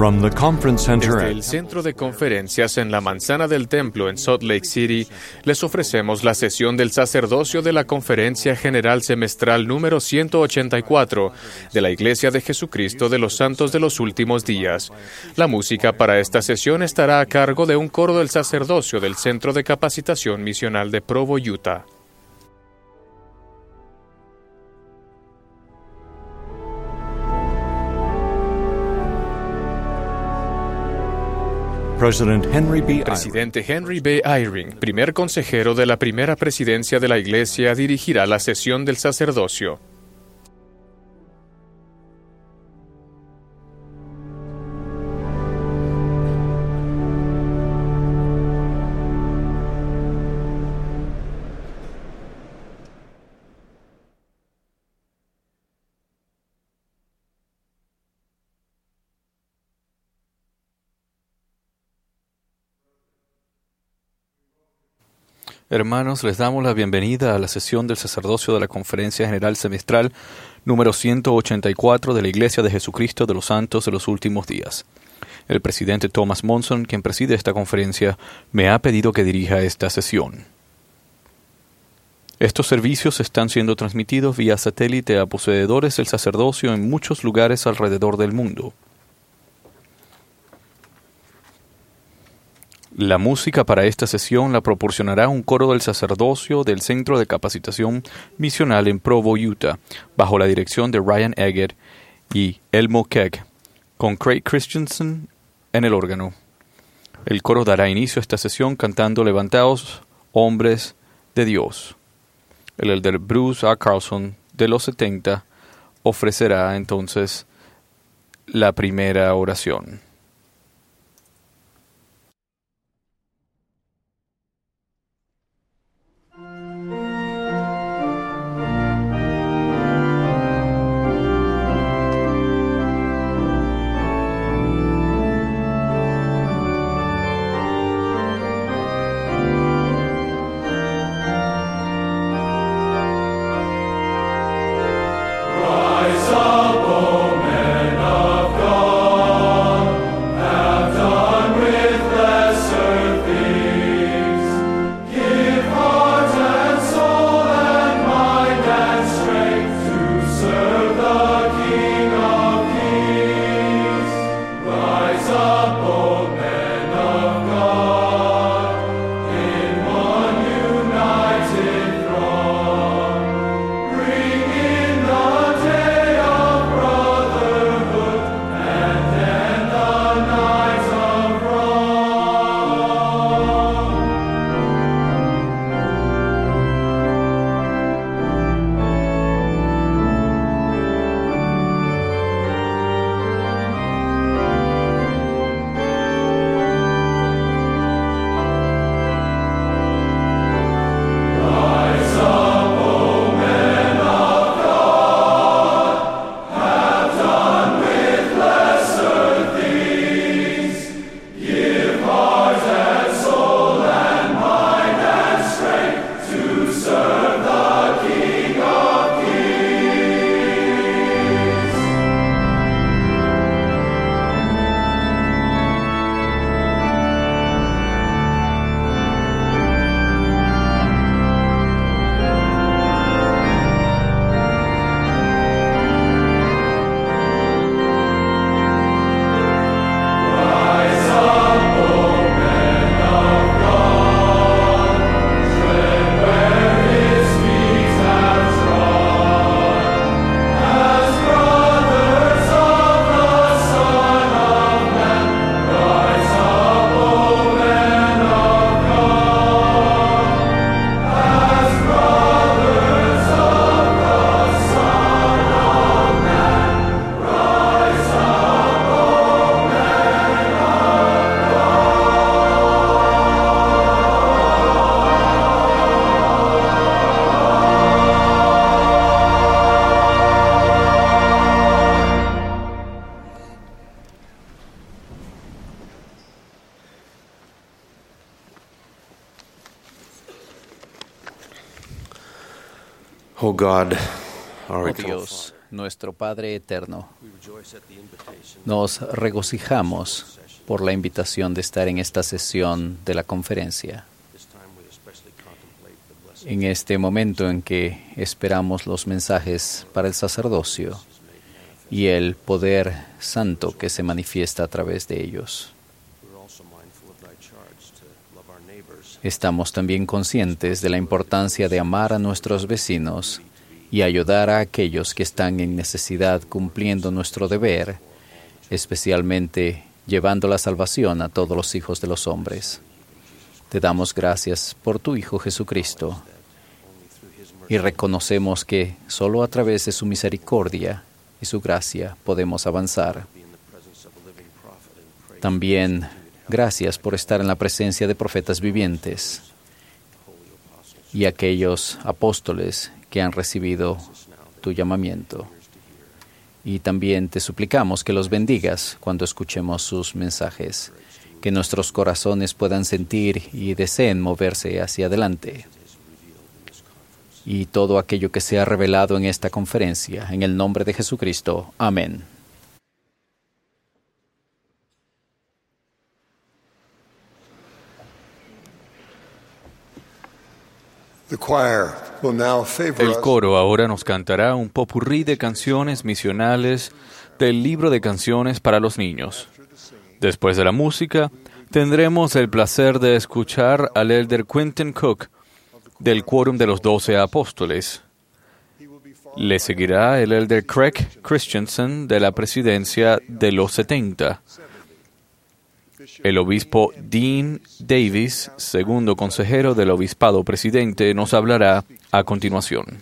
From the Conference Center Desde el Centro de Conferencias en la Manzana del Templo en Salt Lake City, les ofrecemos la sesión del sacerdocio de la Conferencia General Semestral número 184 de la Iglesia de Jesucristo de los Santos de los Últimos Días. La música para esta sesión estará a cargo de un coro del sacerdocio del Centro de Capacitación Misional de Provo, Utah. Presidente Henry B. Eyring, primer consejero de la primera presidencia de la Iglesia, dirigirá la sesión del sacerdocio. Hermanos, les damos la bienvenida a la sesión del sacerdocio de la Conferencia General Semestral número 184 de la Iglesia de Jesucristo de los Santos de los Últimos Días. El presidente Thomas Monson, quien preside esta conferencia, me ha pedido que dirija esta sesión. Estos servicios están siendo transmitidos vía satélite a poseedores del sacerdocio en muchos lugares alrededor del mundo. La música para esta sesión la proporcionará un coro del sacerdocio del Centro de Capacitación Misional en Provo, Utah, bajo la dirección de Ryan Eggett y Elmo Keck, con Craig Christensen en el órgano. El coro dará inicio a esta sesión cantando Levantaos, hombres de Dios. El elder Bruce A. Carlson, de los 70, ofrecerá entonces la primera oración. Oh God, our Oh Dios, nuestro Padre eterno, nos regocijamos por la invitación de estar en esta sesión de la conferencia. En este momento en que esperamos los mensajes para el sacerdocio y el poder santo que se manifiesta a través de ellos. Estamos también conscientes de la importancia de amar a nuestros vecinos y ayudar a aquellos que están en necesidad cumpliendo nuestro deber, especialmente llevando la salvación a todos los hijos de los hombres. Te damos gracias por tu Hijo Jesucristo y reconocemos que solo a través de su misericordia y su gracia podemos avanzar. También gracias por estar en la presencia de profetas vivientes y aquellos apóstoles que han recibido tu llamamiento. Y también te suplicamos que los bendigas cuando escuchemos sus mensajes, que nuestros corazones puedan sentir y deseen moverse hacia adelante. Y todo aquello que sea revelado en esta conferencia, en el nombre de Jesucristo. Amén. El coro ahora nos cantará un popurrí de canciones misionales del libro de canciones para los niños. Después de la música, tendremos el placer de escuchar al elder Quentin Cook del Quórum de los 12 Apóstoles. Le seguirá el elder Craig Christensen de la Presidencia de los 70. El obispo Dean Davis, segundo consejero del obispado presidente, nos hablará a continuación.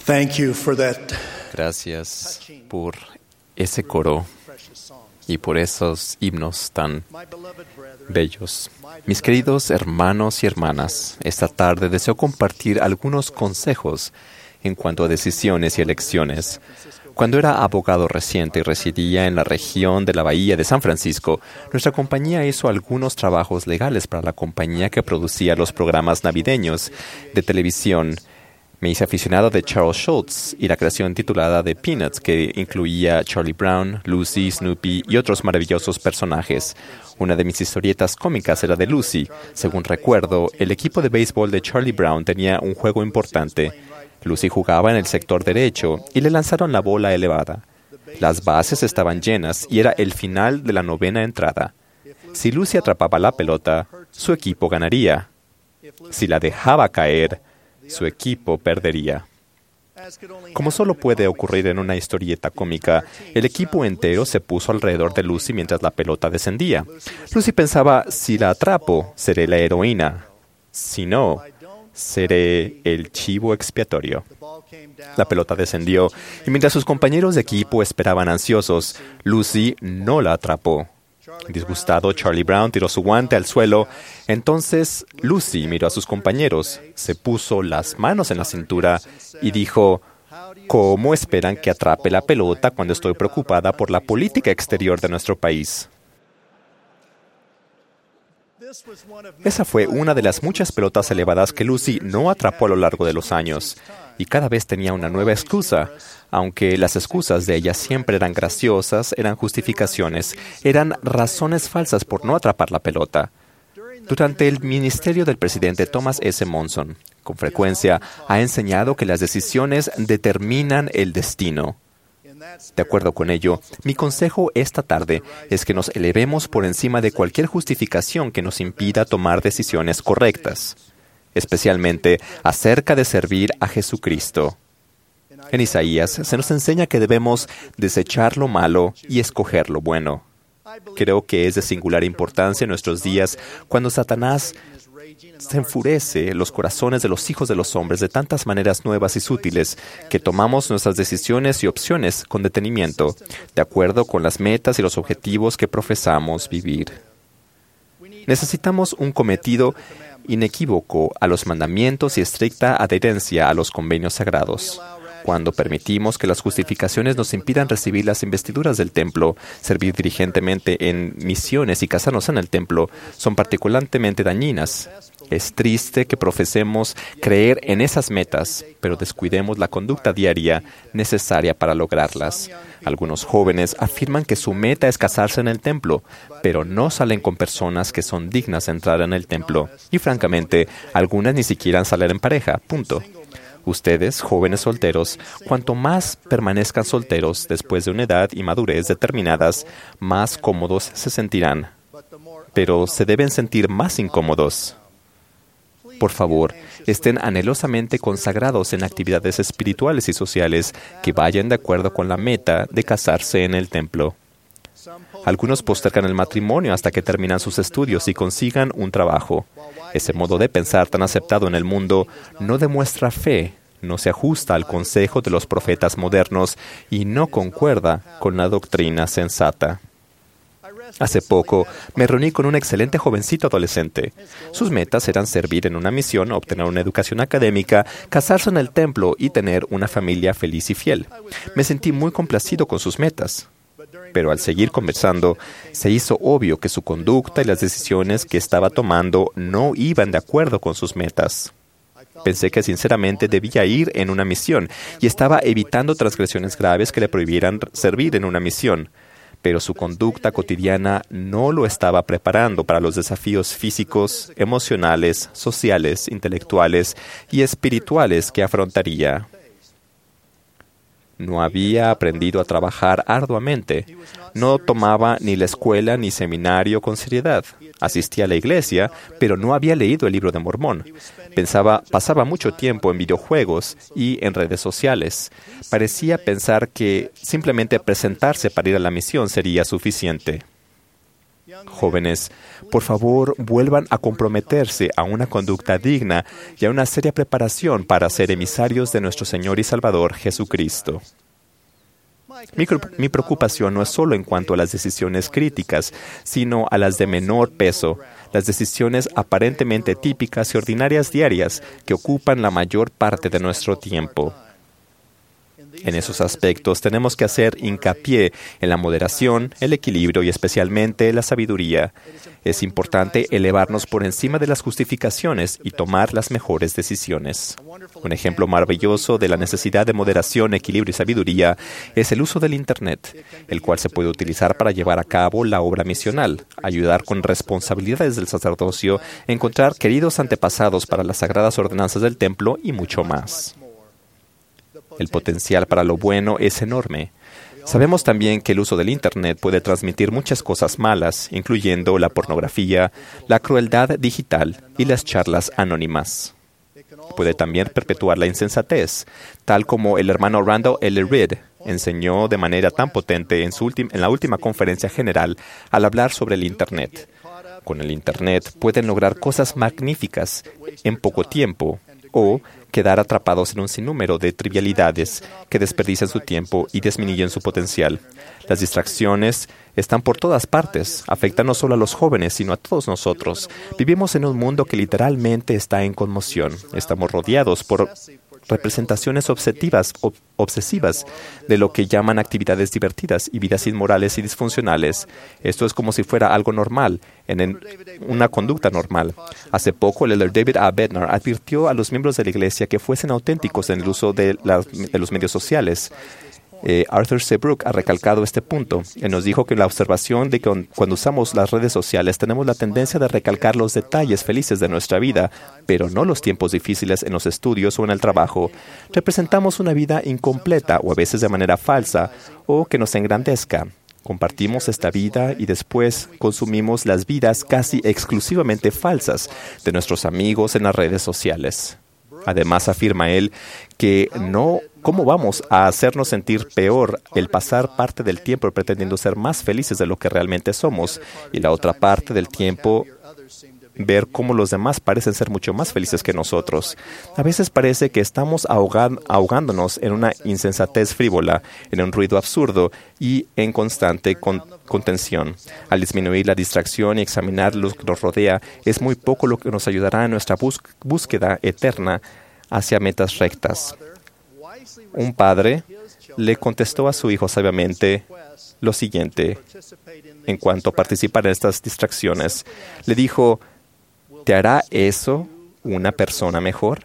Gracias por ese coro y por esos himnos tan bellos. Mis queridos hermanos y hermanas, esta tarde deseo compartir algunos consejos en cuanto a decisiones y elecciones. Cuando era abogado reciente y residía en la región de la Bahía de San Francisco, nuestra compañía hizo algunos trabajos legales para la compañía que producía los programas navideños de televisión. Me hice aficionado de Charles Schulz y la creación titulada The Peanuts, que incluía Charlie Brown, Lucy, Snoopy y otros maravillosos personajes. Una de mis historietas cómicas era de Lucy. Según recuerdo, el equipo de béisbol de Charlie Brown tenía un juego importante. Lucy jugaba en el sector derecho y le lanzaron la bola elevada. Las bases estaban llenas y era el final de la 9ª entrada. Si Lucy atrapaba la pelota, su equipo ganaría. Si la dejaba caer, su equipo perdería. Como solo puede ocurrir en una historieta cómica, el equipo entero se puso alrededor de Lucy mientras la pelota descendía. Lucy pensaba, si la atrapo, seré la heroína. Si no, seré el chivo expiatorio. La pelota descendió y mientras sus compañeros de equipo esperaban ansiosos, Lucy no la atrapó. Disgustado, Charlie Brown tiró su guante al suelo. Entonces Lucy miró a sus compañeros, se puso las manos en la cintura y dijo, ¿cómo esperan que atrape la pelota cuando estoy preocupada por la política exterior de nuestro país? Esa fue una de las muchas pelotas elevadas que Lucy no atrapó a lo largo de los años, y cada vez tenía una nueva excusa. Aunque las excusas de ella siempre eran graciosas, eran justificaciones, eran razones falsas por no atrapar la pelota. Durante el ministerio del presidente Thomas S. Monson, con frecuencia ha enseñado que las decisiones determinan el destino. De acuerdo con ello, mi consejo esta tarde es que nos elevemos por encima de cualquier justificación que nos impida tomar decisiones correctas, especialmente acerca de servir a Jesucristo. En Isaías se nos enseña que debemos desechar lo malo y escoger lo bueno. Creo que es de singular importancia en nuestros días cuando Satanás se enfurece los corazones de los hijos de los hombres de tantas maneras nuevas y sutiles que tomamos nuestras decisiones y opciones con detenimiento, de acuerdo con las metas y los objetivos que profesamos vivir. Necesitamos un cometido inequívoco a los mandamientos y estricta adherencia a los convenios sagrados. Cuando permitimos que las justificaciones nos impidan recibir las investiduras del templo, servir diligentemente en misiones y casarnos en el templo, son particularmente dañinas. Es triste que profesemos creer en esas metas, pero descuidemos la conducta diaria necesaria para lograrlas. Algunos jóvenes afirman que su meta es casarse en el templo, pero no salen con personas que son dignas de entrar en el templo. Y francamente, algunas ni siquiera salen en pareja, punto. Ustedes, jóvenes solteros, cuanto más permanezcan solteros después de una edad y madurez determinadas, más cómodos se sentirán. Pero se deben sentir más incómodos. Por favor, estén anhelosamente consagrados en actividades espirituales y sociales que vayan de acuerdo con la meta de casarse en el templo. Algunos postergan el matrimonio hasta que terminan sus estudios y consigan un trabajo. Ese modo de pensar tan aceptado en el mundo no demuestra fe, no se ajusta al consejo de los profetas modernos y no concuerda con la doctrina sensata. Hace poco me reuní con un excelente jovencito adolescente. Sus metas eran servir en una misión, obtener una educación académica, casarse en el templo y tener una familia feliz y fiel. Me sentí muy complacido con sus metas. Pero al seguir conversando, se hizo obvio que su conducta y las decisiones que estaba tomando no iban de acuerdo con sus metas. Pensé que sinceramente debía ir en una misión y estaba evitando transgresiones graves que le prohibieran servir en una misión. Pero su conducta cotidiana no lo estaba preparando para los desafíos físicos, emocionales, sociales, intelectuales y espirituales que afrontaría. No había aprendido a trabajar arduamente. No tomaba ni la escuela ni seminario con seriedad. Asistía a la iglesia, pero no había leído el libro de Mormón. Pasaba mucho tiempo en videojuegos y en redes sociales. Parecía pensar que simplemente presentarse para ir a la misión sería suficiente. Jóvenes, por favor, vuelvan a comprometerse a una conducta digna y a una seria preparación para ser emisarios de nuestro Señor y Salvador Jesucristo. Mi preocupación no es solo en cuanto a las decisiones críticas, sino a las de menor peso, las decisiones aparentemente típicas y ordinarias diarias que ocupan la mayor parte de nuestro tiempo. En esos aspectos tenemos que hacer hincapié en la moderación, el equilibrio y especialmente la sabiduría. Es importante elevarnos por encima de las justificaciones y tomar las mejores decisiones. Un ejemplo maravilloso de la necesidad de moderación, equilibrio y sabiduría es el uso del Internet, el cual se puede utilizar para llevar a cabo la obra misional, ayudar con responsabilidades del sacerdocio, encontrar queridos antepasados para las sagradas ordenanzas del templo y mucho más. El potencial para lo bueno es enorme. Sabemos también que el uso del Internet puede transmitir muchas cosas malas, incluyendo la pornografía, la crueldad digital y las charlas anónimas. Puede también perpetuar la insensatez, tal como el hermano Randall L. Reed enseñó de manera tan potente en la última conferencia general al hablar sobre el Internet. Con el Internet pueden lograr cosas magníficas en poco tiempo o quedar atrapados en un sinnúmero de trivialidades que desperdician su tiempo y disminuyen su potencial. Las distracciones están por todas partes, afectan no solo a los jóvenes, sino a todos nosotros. Vivimos en un mundo que literalmente está en conmoción. Estamos rodeados por representaciones obsesivas de lo que llaman actividades divertidas y vidas inmorales y disfuncionales. Esto es como si fuera algo normal, en una conducta normal. Hace poco, el elder David A. Bednar advirtió a los miembros de la iglesia que fuesen auténticos en el uso de los medios sociales. Arthur C. Brooke ha recalcado este punto. Él nos dijo que la observación de que cuando usamos las redes sociales tenemos la tendencia de recalcar los detalles felices de nuestra vida, pero no los tiempos difíciles en los estudios o en el trabajo. Representamos una vida incompleta o a veces de manera falsa o que nos engrandezca. Compartimos esta vida y después consumimos las vidas casi exclusivamente falsas de nuestros amigos en las redes sociales. Además, afirma él que ¿cómo vamos a hacernos sentir peor el pasar parte del tiempo pretendiendo ser más felices de lo que realmente somos y la otra parte del tiempo ver cómo los demás parecen ser mucho más felices que nosotros? A veces parece que estamos ahogándonos en una insensatez frívola, en un ruido absurdo y en constante contención. Al disminuir la distracción y examinar lo que nos rodea, es muy poco lo que nos ayudará en nuestra búsqueda eterna hacia metas rectas. Un padre le contestó a su hijo sabiamente lo siguiente en cuanto a participar en estas distracciones. Le dijo: ¿te hará eso una persona mejor?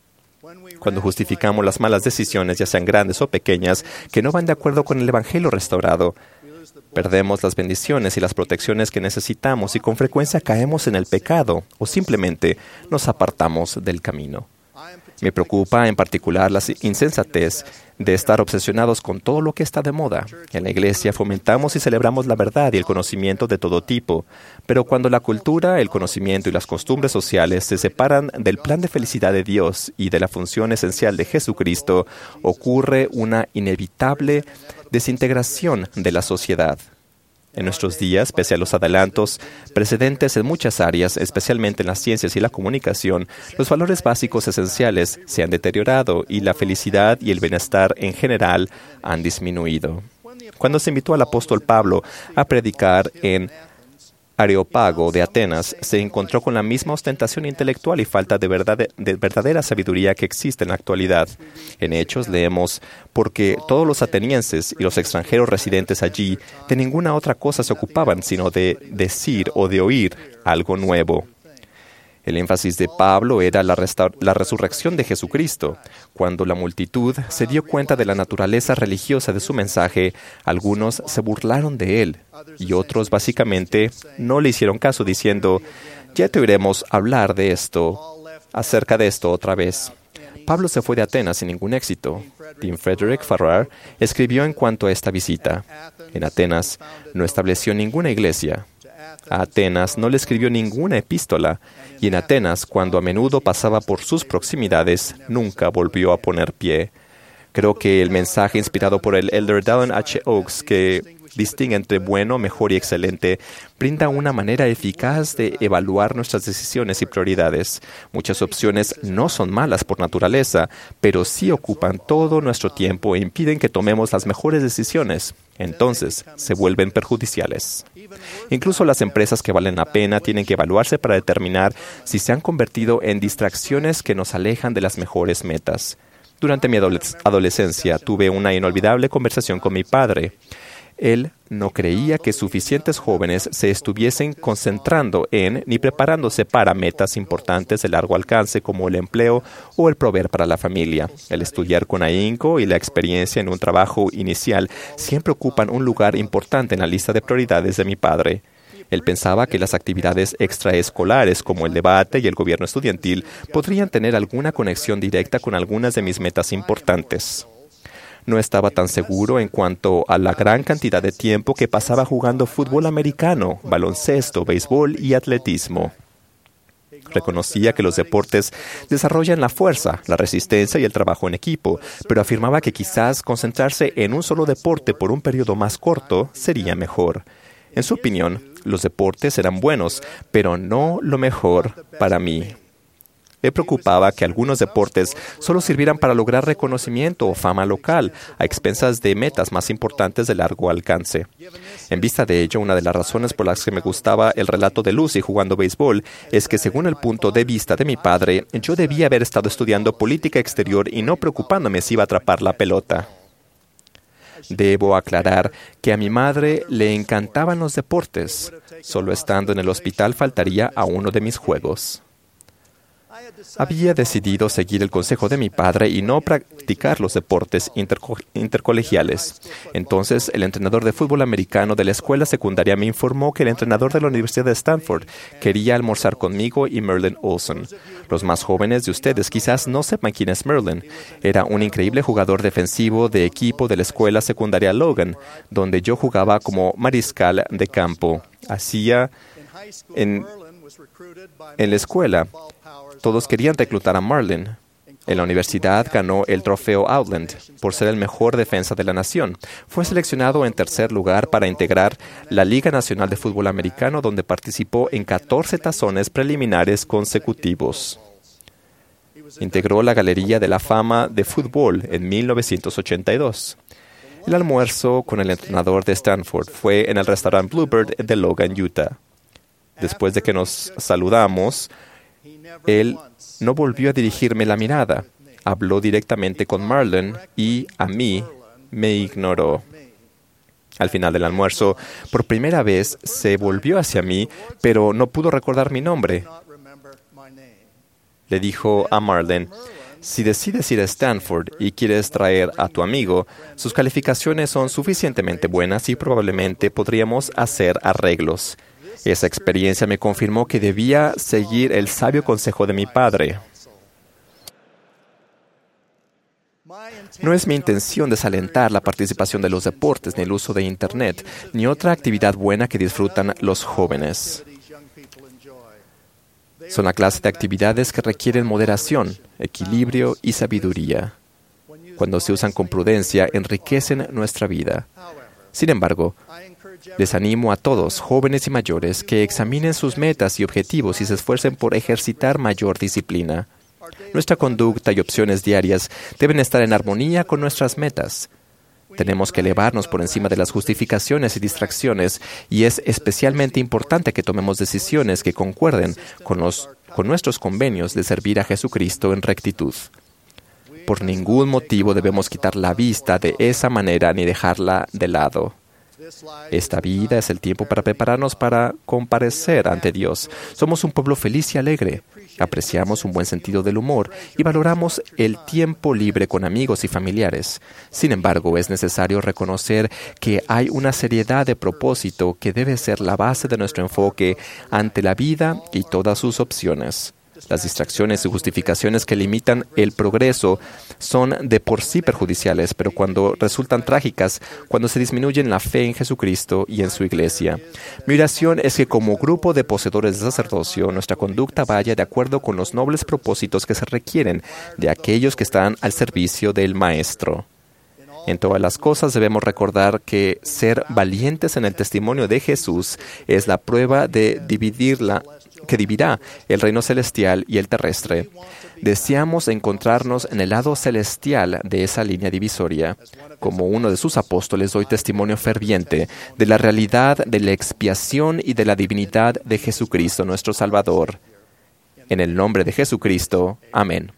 Cuando justificamos las malas decisiones, ya sean grandes o pequeñas, que no van de acuerdo con el Evangelio restaurado, perdemos las bendiciones y las protecciones que necesitamos y con frecuencia caemos en el pecado o simplemente nos apartamos del camino. Me preocupa en particular la insensatez de estar obsesionados con todo lo que está de moda. En la iglesia fomentamos y celebramos la verdad y el conocimiento de todo tipo, pero cuando la cultura, el conocimiento y las costumbres sociales se separan del plan de felicidad de Dios y de la función esencial de Jesucristo, ocurre una inevitable desintegración de la sociedad. En nuestros días, pese a los adelantos precedentes en muchas áreas, especialmente en las ciencias y la comunicación, los valores básicos esenciales se han deteriorado y la felicidad y el bienestar en general han disminuido. Cuando se invitó al apóstol Pablo a predicar en Areópago de Atenas, se encontró con la misma ostentación intelectual y falta de verdadera sabiduría que existe en la actualidad. En Hechos leemos: porque todos los atenienses y los extranjeros residentes allí de ninguna otra cosa se ocupaban sino de decir o de oír algo nuevo. El énfasis de Pablo era la resurrección de Jesucristo. Cuando la multitud se dio cuenta de la naturaleza religiosa de su mensaje, algunos se burlaron de él y otros básicamente no le hicieron caso diciendo: ya te oiremos hablar acerca de esto otra vez. Pablo se fue de Atenas sin ningún éxito. Tim Frederick Farrar escribió en cuanto a esta visita: en Atenas no estableció ninguna iglesia. A Atenas no le escribió ninguna epístola, y en Atenas, cuando a menudo pasaba por sus proximidades, nunca volvió a poner pie. Creo que el mensaje inspirado por el elder Dallin H. Oaks, que distingue entre bueno, mejor y excelente, brinda una manera eficaz de evaluar nuestras decisiones y prioridades. Muchas opciones no son malas por naturaleza, pero sí ocupan todo nuestro tiempo e impiden que tomemos las mejores decisiones. Entonces, se vuelven perjudiciales. Incluso las empresas que valen la pena tienen que evaluarse para determinar si se han convertido en distracciones que nos alejan de las mejores metas. Durante mi adolescencia tuve una inolvidable conversación con mi padre. Él no creía que suficientes jóvenes se estuviesen concentrando en ni preparándose para metas importantes de largo alcance como el empleo o el proveer para la familia. El estudiar con ahínco y la experiencia en un trabajo inicial siempre ocupan un lugar importante en la lista de prioridades de mi padre. Él pensaba que las actividades extraescolares como el debate y el gobierno estudiantil podrían tener alguna conexión directa con algunas de mis metas importantes. No estaba tan seguro en cuanto a la gran cantidad de tiempo que pasaba jugando fútbol americano, baloncesto, béisbol y atletismo. Reconocía que los deportes desarrollan la fuerza, la resistencia y el trabajo en equipo, pero afirmaba que quizás concentrarse en un solo deporte por un periodo más corto sería mejor. En su opinión, los deportes eran buenos, pero no lo mejor para mí. Le preocupaba que algunos deportes solo sirvieran para lograr reconocimiento o fama local, a expensas de metas más importantes de largo alcance. En vista de ello, una de las razones por las que me gustaba el relato de Lucy jugando béisbol es que, según el punto de vista de mi padre, yo debía haber estado estudiando política exterior y no preocupándome si iba a atrapar la pelota. Debo aclarar que a mi madre le encantaban los deportes. Solo estando en el hospital faltaría a uno de mis juegos. Había decidido seguir el consejo de mi padre y no practicar los deportes intercolegiales. Entonces, el entrenador de fútbol americano de la escuela secundaria me informó que el entrenador de la Universidad de Stanford quería almorzar conmigo y Merlin Olsen. Los más jóvenes de ustedes quizás no sepan quién es Merlin. Era un increíble jugador defensivo de equipo de la escuela secundaria Logan, donde yo jugaba como mariscal de campo. En la escuela, todos querían reclutar a Merlin. En la universidad ganó el trofeo Outland por ser el mejor defensa de la nación. Fue seleccionado en tercer lugar para integrar la Liga Nacional de Fútbol Americano, donde participó en 14 tazones preliminares consecutivos. Integró la Galería de la Fama de Fútbol en 1982. El almuerzo con el entrenador de Stanford fue en el restaurante Bluebird de Logan, Utah. Después de que nos saludamos, él no volvió a dirigirme la mirada. Habló directamente con Merlin y, a mí, me ignoró. Al final del almuerzo, por primera vez, se volvió hacia mí, pero no pudo recordar mi nombre. Le dijo a Merlin: si decides ir a Stanford y quieres traer a tu amigo, sus calificaciones son suficientemente buenas y probablemente podríamos hacer arreglos. Esa experiencia me confirmó que debía seguir el sabio consejo de mi padre. No es mi intención desalentar la participación de los deportes, ni el uso de Internet, ni otra actividad buena que disfrutan los jóvenes. Son la clase de actividades que requieren moderación, equilibrio y sabiduría. Cuando se usan con prudencia, enriquecen nuestra vida. Sin embargo, les animo a todos, jóvenes y mayores, que examinen sus metas y objetivos y se esfuercen por ejercitar mayor disciplina. Nuestra conducta y opciones diarias deben estar en armonía con nuestras metas. Tenemos que elevarnos por encima de las justificaciones y distracciones, y es especialmente importante que tomemos decisiones que concuerden con nuestros convenios de servir a Jesucristo en rectitud. Por ningún motivo debemos quitar la vista de esa manera ni dejarla de lado. Esta vida es el tiempo para prepararnos para comparecer ante Dios. Somos un pueblo feliz y alegre. Apreciamos un buen sentido del humor y valoramos el tiempo libre con amigos y familiares. Sin embargo, es necesario reconocer que hay una seriedad de propósito que debe ser la base de nuestro enfoque ante la vida y todas sus opciones. Las distracciones y justificaciones que limitan el progreso son de por sí perjudiciales, pero cuando resultan trágicas, cuando se disminuyen la fe en Jesucristo y en su Iglesia. Mi oración es que como grupo de poseedores de sacerdocio, nuestra conducta vaya de acuerdo con los nobles propósitos que se requieren de aquellos que están al servicio del Maestro. En todas las cosas debemos recordar que ser valientes en el testimonio de Jesús es la prueba que dividirá el reino celestial y el terrestre. Deseamos encontrarnos en el lado celestial de esa línea divisoria. Como uno de sus apóstoles doy testimonio ferviente de la realidad de la expiación y de la divinidad de Jesucristo nuestro Salvador. En el nombre de Jesucristo. Amén.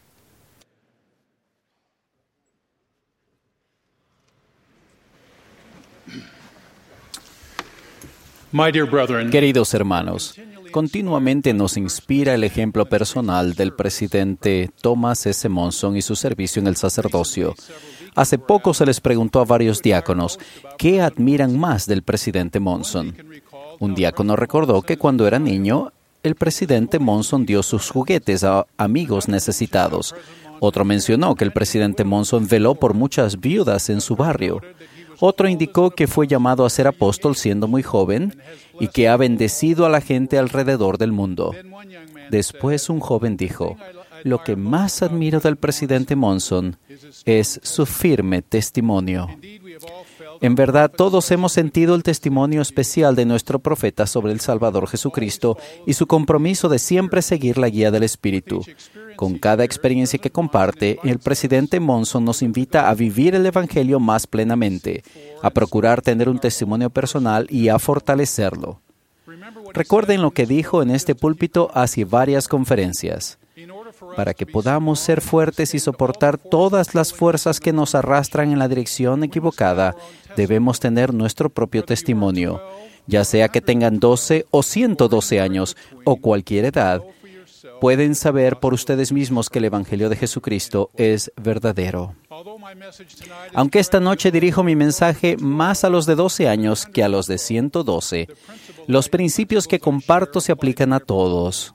Queridos hermanos, continuamente nos inspira el ejemplo personal del presidente Thomas S. Monson y su servicio en el sacerdocio. Hace poco se les preguntó a varios diáconos qué admiran más del presidente Monson. Un diácono recordó que cuando era niño, el presidente Monson dio sus juguetes a amigos necesitados. Otro mencionó que el presidente Monson veló por muchas viudas en su barrio. Otro indicó que fue llamado a ser apóstol siendo muy joven y que ha bendecido a la gente alrededor del mundo. Después un joven dijo, lo que más admiro del presidente Monson es su firme testimonio. En verdad, todos hemos sentido el testimonio especial de nuestro profeta sobre el Salvador Jesucristo y su compromiso de siempre seguir la guía del Espíritu. Con cada experiencia que comparte, el presidente Monson nos invita a vivir el Evangelio más plenamente, a procurar tener un testimonio personal y a fortalecerlo. Recuerden lo que dijo en este púlpito hace varias conferencias. Para que podamos ser fuertes y soportar todas las fuerzas que nos arrastran en la dirección equivocada, debemos tener nuestro propio testimonio, ya sea que tengan 12 o 112 años o cualquier edad. Pueden saber por ustedes mismos que el Evangelio de Jesucristo es verdadero. Aunque esta noche dirijo mi mensaje más a los de 12 años que a los de 112, los principios que comparto se aplican a todos.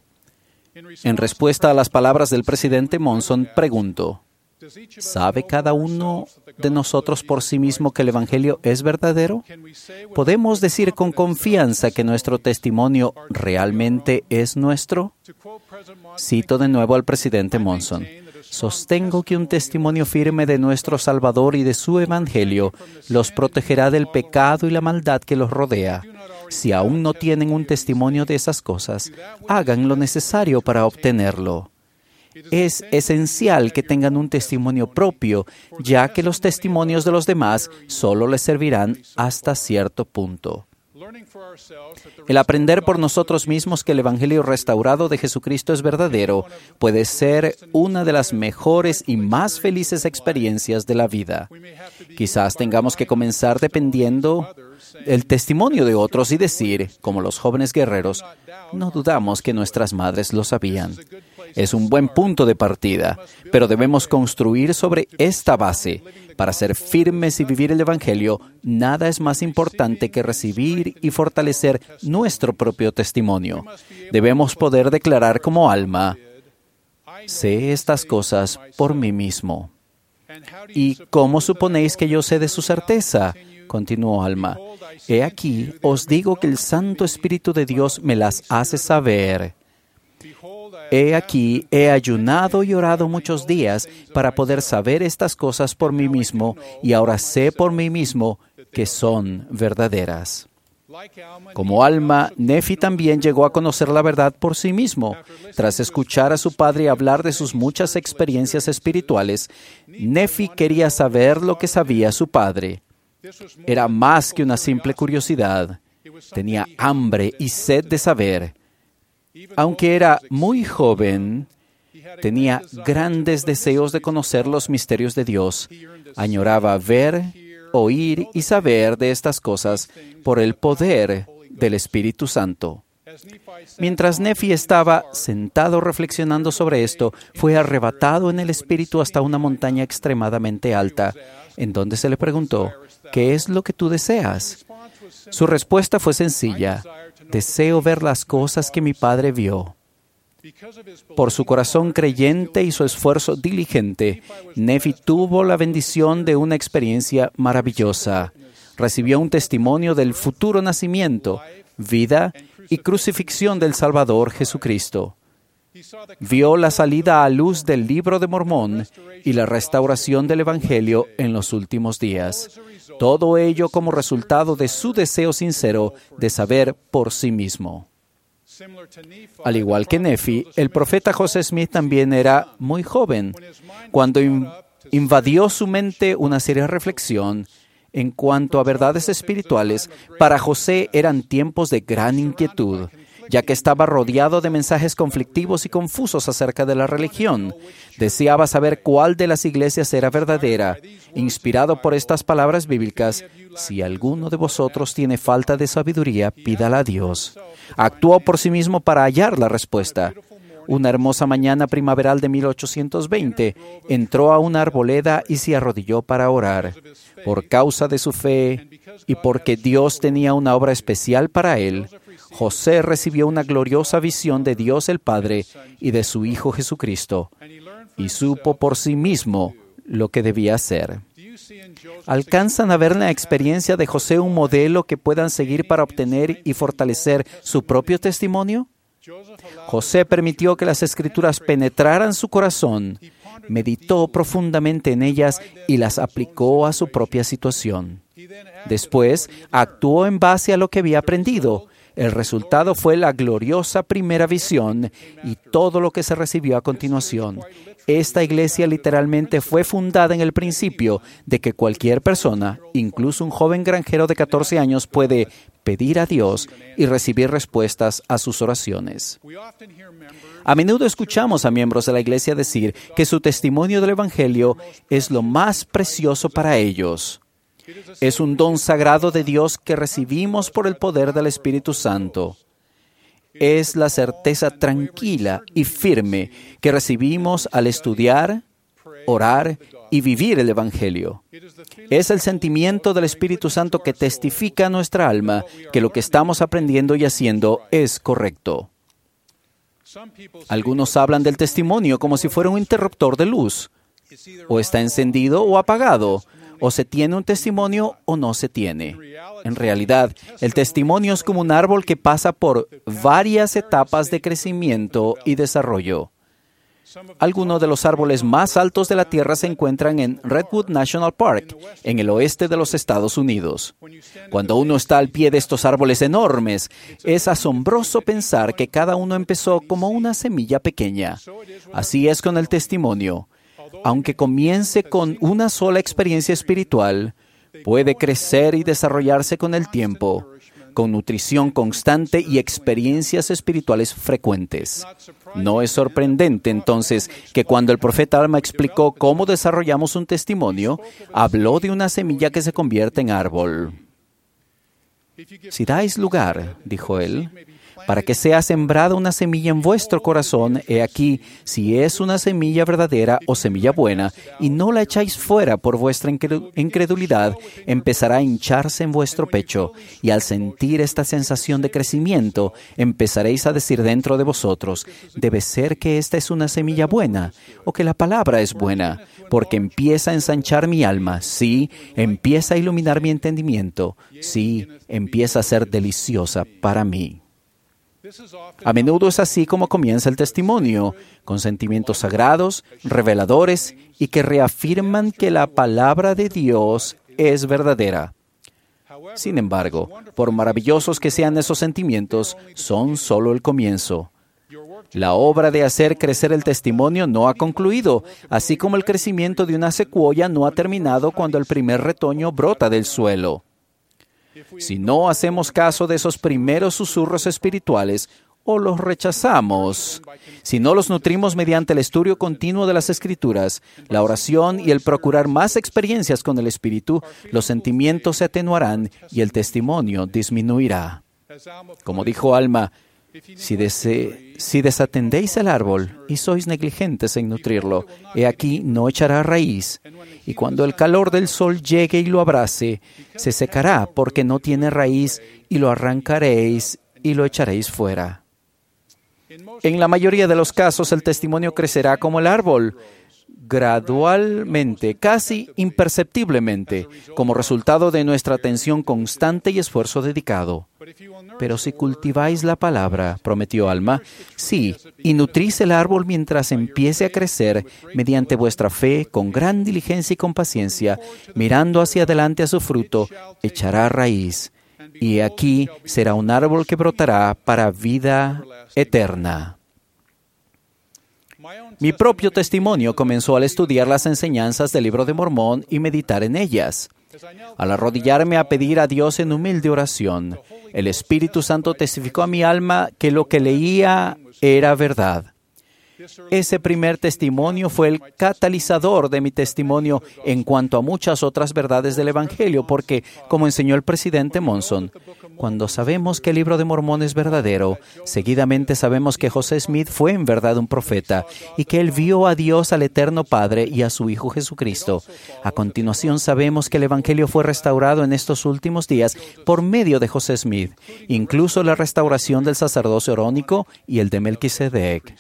En respuesta a las palabras del presidente Monson, pregunto, ¿sabe cada uno de nosotros por sí mismo que el Evangelio es verdadero? ¿Podemos decir con confianza que nuestro testimonio realmente es nuestro? Cito de nuevo al presidente Monson. Sostengo que un testimonio firme de nuestro Salvador y de su Evangelio los protegerá del pecado y la maldad que los rodea. Si aún no tienen un testimonio de esas cosas, hagan lo necesario para obtenerlo. Es esencial que tengan un testimonio propio, ya que los testimonios de los demás solo les servirán hasta cierto punto. El aprender por nosotros mismos que el Evangelio restaurado de Jesucristo es verdadero puede ser una de las mejores y más felices experiencias de la vida. Quizás tengamos que comenzar dependiendo del testimonio de otros y decir, como los jóvenes guerreros, no dudamos que nuestras madres lo sabían. Es un buen punto de partida, pero debemos construir sobre esta base. Para ser firmes y vivir el Evangelio, nada es más importante que recibir y fortalecer nuestro propio testimonio. Debemos poder declarar como Alma, sé estas cosas por mí mismo. ¿Y cómo suponéis que yo sé de su certeza? Continuó Alma. He aquí, os digo que el Santo Espíritu de Dios me las hace saber. He aquí, he ayunado y orado muchos días para poder saber estas cosas por mí mismo, y ahora sé por mí mismo que son verdaderas. Como Alma, Nefi también llegó a conocer la verdad por sí mismo. Tras escuchar a su padre hablar de sus muchas experiencias espirituales, Nefi quería saber lo que sabía su padre. Era más que una simple curiosidad. Tenía hambre y sed de saber. Aunque era muy joven, tenía grandes deseos de conocer los misterios de Dios. Añoraba ver, oír y saber de estas cosas por el poder del Espíritu Santo. Mientras Nefi estaba sentado reflexionando sobre esto, fue arrebatado en el Espíritu hasta una montaña extremadamente alta, en donde se le preguntó, ¿qué es lo que tú deseas? Su respuesta fue sencilla, deseo ver las cosas que mi padre vio. Por su corazón creyente y su esfuerzo diligente, Nefi tuvo la bendición de una experiencia maravillosa. Recibió un testimonio del futuro nacimiento, vida y crucifixión del Salvador Jesucristo. Vio la salida a luz del Libro de Mormón y la restauración del Evangelio en los últimos días. Todo ello como resultado de su deseo sincero de saber por sí mismo. Al igual que Nefi, el profeta José Smith también era muy joven cuando invadió su mente una seria reflexión en cuanto a verdades espirituales. Para José eran tiempos de gran inquietud, ya que estaba rodeado de mensajes conflictivos y confusos acerca de la religión. Deseaba saber cuál de las iglesias era verdadera. Inspirado por estas palabras bíblicas, si alguno de vosotros tiene falta de sabiduría, pídala a Dios. Actuó por sí mismo para hallar la respuesta. Una hermosa mañana primaveral de 1820, entró a una arboleda y se arrodilló para orar. Por causa de su fe y porque Dios tenía una obra especial para él, José recibió una gloriosa visión de Dios el Padre y de su Hijo Jesucristo, y supo por sí mismo lo que debía hacer. ¿Alcanzan a ver en la experiencia de José un modelo que puedan seguir para obtener y fortalecer su propio testimonio? José permitió que las Escrituras penetraran su corazón, meditó profundamente en ellas y las aplicó a su propia situación. Después, actuó en base a lo que había aprendido. El resultado fue la gloriosa primera visión y todo lo que se recibió a continuación. Esta iglesia literalmente fue fundada en el principio de que cualquier persona, incluso un joven granjero de 14 años, puede pedir a Dios y recibir respuestas a sus oraciones. A menudo escuchamos a miembros de la iglesia decir que su testimonio del Evangelio es lo más precioso para ellos. Es un don sagrado de Dios que recibimos por el poder del Espíritu Santo. Es la certeza tranquila y firme que recibimos al estudiar, orar y vivir el Evangelio. Es el sentimiento del Espíritu Santo que testifica a nuestra alma que lo que estamos aprendiendo y haciendo es correcto. Algunos hablan del testimonio como si fuera un interruptor de luz. O está encendido o apagado. O se tiene un testimonio o no se tiene. En realidad, el testimonio es como un árbol que pasa por varias etapas de crecimiento y desarrollo. Algunos de los árboles más altos de la Tierra se encuentran en Redwood National Park, en el oeste de los Estados Unidos. Cuando uno está al pie de estos árboles enormes, es asombroso pensar que cada uno empezó como una semilla pequeña. Así es con el testimonio. Aunque comience con una sola experiencia espiritual, puede crecer y desarrollarse con el tiempo, con nutrición constante y experiencias espirituales frecuentes. No es sorprendente, entonces, que cuando el profeta Alma explicó cómo desarrollamos un testimonio, habló de una semilla que se convierte en árbol. Si dais lugar, dijo él, para que sea sembrada una semilla en vuestro corazón, he aquí, si es una semilla verdadera o semilla buena, y no la echáis fuera por vuestra incredulidad, empezará a hincharse en vuestro pecho, y al sentir esta sensación de crecimiento, empezaréis a decir dentro de vosotros, debe ser que esta es una semilla buena, o que la palabra es buena, porque empieza a ensanchar mi alma, sí, empieza a iluminar mi entendimiento, sí, empieza a ser deliciosa para mí. A menudo es así como comienza el testimonio, con sentimientos sagrados, reveladores y que reafirman que la palabra de Dios es verdadera. Sin embargo, por maravillosos que sean esos sentimientos, son solo el comienzo. La obra de hacer crecer el testimonio no ha concluido, así como el crecimiento de una secuoya no ha terminado cuando el primer retoño brota del suelo. Si no hacemos caso de esos primeros susurros espirituales o los rechazamos, si no los nutrimos mediante el estudio continuo de las Escrituras, la oración y el procurar más experiencias con el Espíritu, los sentimientos se atenuarán y el testimonio disminuirá. Como dijo Alma, si desatendéis el árbol y sois negligentes en nutrirlo, he aquí no echará raíz. Y cuando el calor del sol llegue y lo abrace, se secará porque no tiene raíz y lo arrancaréis y lo echaréis fuera. En la mayoría de los casos, el testimonio crecerá como el árbol, gradualmente, casi imperceptiblemente, como resultado de nuestra atención constante y esfuerzo dedicado. Pero si cultiváis la palabra, prometió Alma, sí, y nutrís el árbol mientras empiece a crecer, mediante vuestra fe, con gran diligencia y con paciencia, mirando hacia adelante a su fruto, echará raíz. Y aquí será un árbol que brotará para vida eterna. Mi propio testimonio comenzó al estudiar las enseñanzas del Libro de Mormón y meditar en ellas. Al arrodillarme a pedir a Dios en humilde oración, el Espíritu Santo testificó a mi alma que lo que leía era verdad. Ese primer testimonio fue el catalizador de mi testimonio en cuanto a muchas otras verdades del Evangelio, porque, como enseñó el presidente Monson, cuando sabemos que el Libro de Mormón es verdadero, seguidamente sabemos que José Smith fue en verdad un profeta y que él vio a Dios, al Eterno Padre y a su Hijo Jesucristo. A continuación sabemos que el Evangelio fue restaurado en estos últimos días por medio de José Smith, incluso la restauración del sacerdocio arónico y el de Melquisedec.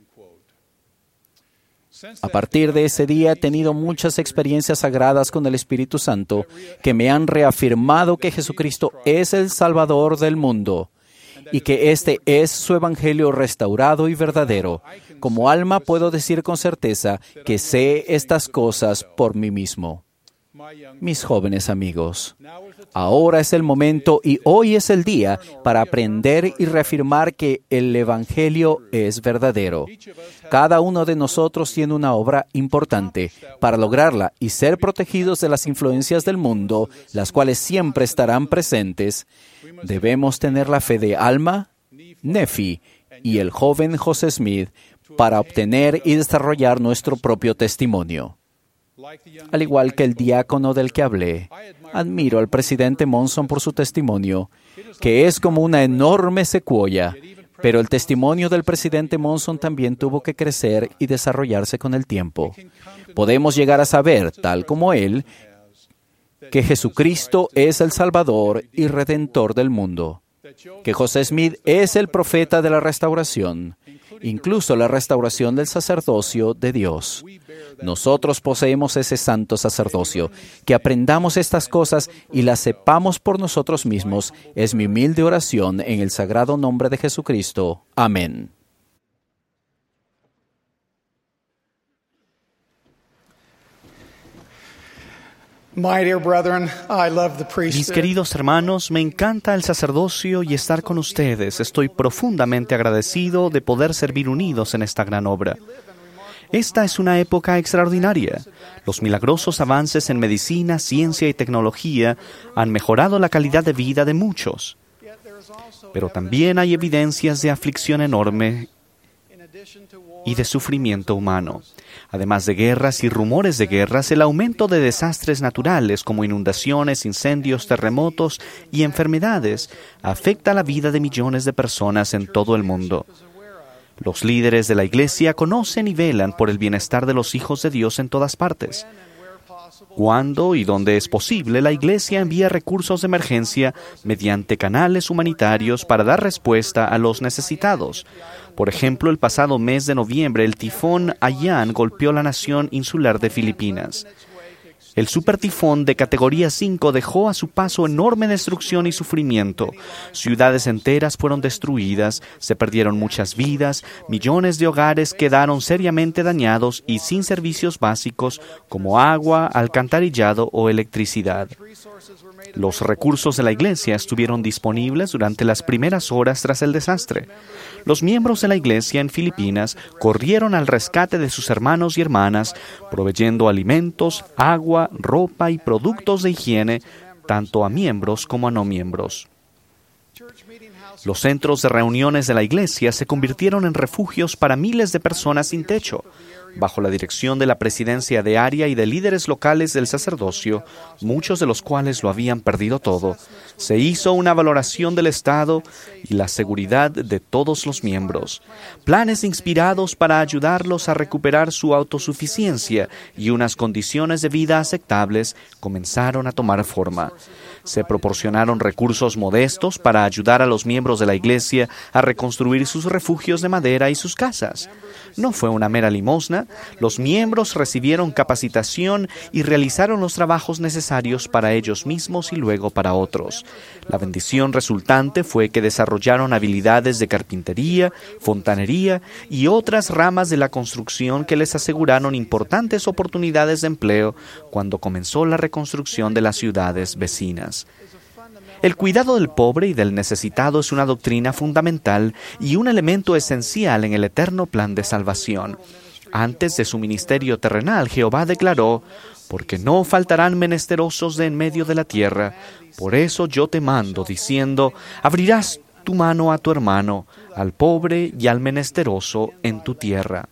A partir de ese día he tenido muchas experiencias sagradas con el Espíritu Santo que me han reafirmado que Jesucristo es el Salvador del mundo y que este es su Evangelio restaurado y verdadero. Como alma puedo decir con certeza que sé estas cosas por mí mismo. Mis jóvenes amigos, ahora es el momento y hoy es el día para aprender y reafirmar que el Evangelio es verdadero. Cada uno de nosotros tiene una obra importante para lograrla y ser protegidos de las influencias del mundo, las cuales siempre estarán presentes. Debemos tener la fe de Alma, Nefi y el joven José Smith para obtener y desarrollar nuestro propio testimonio. Al igual que el diácono del que hablé, admiro al presidente Monson por su testimonio, que es como una enorme secuoya, pero el testimonio del presidente Monson también tuvo que crecer y desarrollarse con el tiempo. Podemos llegar a saber, tal como él, que Jesucristo es el Salvador y Redentor del mundo, que José Smith es el profeta de la restauración, incluso la restauración del sacerdocio de Dios. Nosotros poseemos ese santo sacerdocio. Que aprendamos estas cosas y las sepamos por nosotros mismos es mi humilde oración en el sagrado nombre de Jesucristo. Amén. Mis queridos hermanos, me encanta el sacerdocio y estar con ustedes. Estoy profundamente agradecido de poder servir unidos en esta gran obra. Esta es una época extraordinaria. Los milagrosos avances en medicina, ciencia y tecnología han mejorado la calidad de vida de muchos. Pero también hay evidencias de aflicción enorme y de sufrimiento humano. Además de guerras y rumores de guerras, el aumento de desastres naturales como inundaciones, incendios, terremotos y enfermedades afecta la vida de millones de personas en todo el mundo. Los líderes de la Iglesia conocen y velan por el bienestar de los hijos de Dios en todas partes. Cuando y donde es posible, la Iglesia envía recursos de emergencia mediante canales humanitarios para dar respuesta a los necesitados. Por ejemplo, el pasado mes de noviembre, el tifón Haiyan golpeó la nación insular de Filipinas. El supertifón de categoría 5 dejó a su paso enorme destrucción y sufrimiento. Ciudades enteras fueron destruidas, se perdieron muchas vidas, millones de hogares quedaron seriamente dañados y sin servicios básicos como agua, alcantarillado o electricidad. Los recursos de la Iglesia estuvieron disponibles durante las primeras horas tras el desastre. Los miembros de la Iglesia en Filipinas corrieron al rescate de sus hermanos y hermanas, proveyendo alimentos, agua, ropa y productos de higiene, tanto a miembros como a no miembros. Los centros de reuniones de la Iglesia se convirtieron en refugios para miles de personas sin techo. Bajo la dirección de la presidencia de área y de líderes locales del sacerdocio, muchos de los cuales lo habían perdido todo, se hizo una valoración del estado y la seguridad de todos los miembros. Planes inspirados para ayudarlos a recuperar su autosuficiencia y unas condiciones de vida aceptables comenzaron a tomar forma. Se proporcionaron recursos modestos para ayudar a los miembros de la iglesia a reconstruir sus refugios de madera y sus casas. No fue una mera limosna. Los miembros recibieron capacitación y realizaron los trabajos necesarios para ellos mismos y luego para otros. La bendición resultante fue que desarrollaron habilidades de carpintería, fontanería y otras ramas de la construcción que les aseguraron importantes oportunidades de empleo cuando comenzó la reconstrucción de las ciudades vecinas. El cuidado del pobre y del necesitado es una doctrina fundamental y un elemento esencial en el eterno plan de salvación. Antes de su ministerio terrenal, Jehová declaró: «Porque no faltarán menesterosos de en medio de la tierra. Por eso yo te mando, diciendo, abrirás tu mano a tu hermano, al pobre y al menesteroso en tu tierra».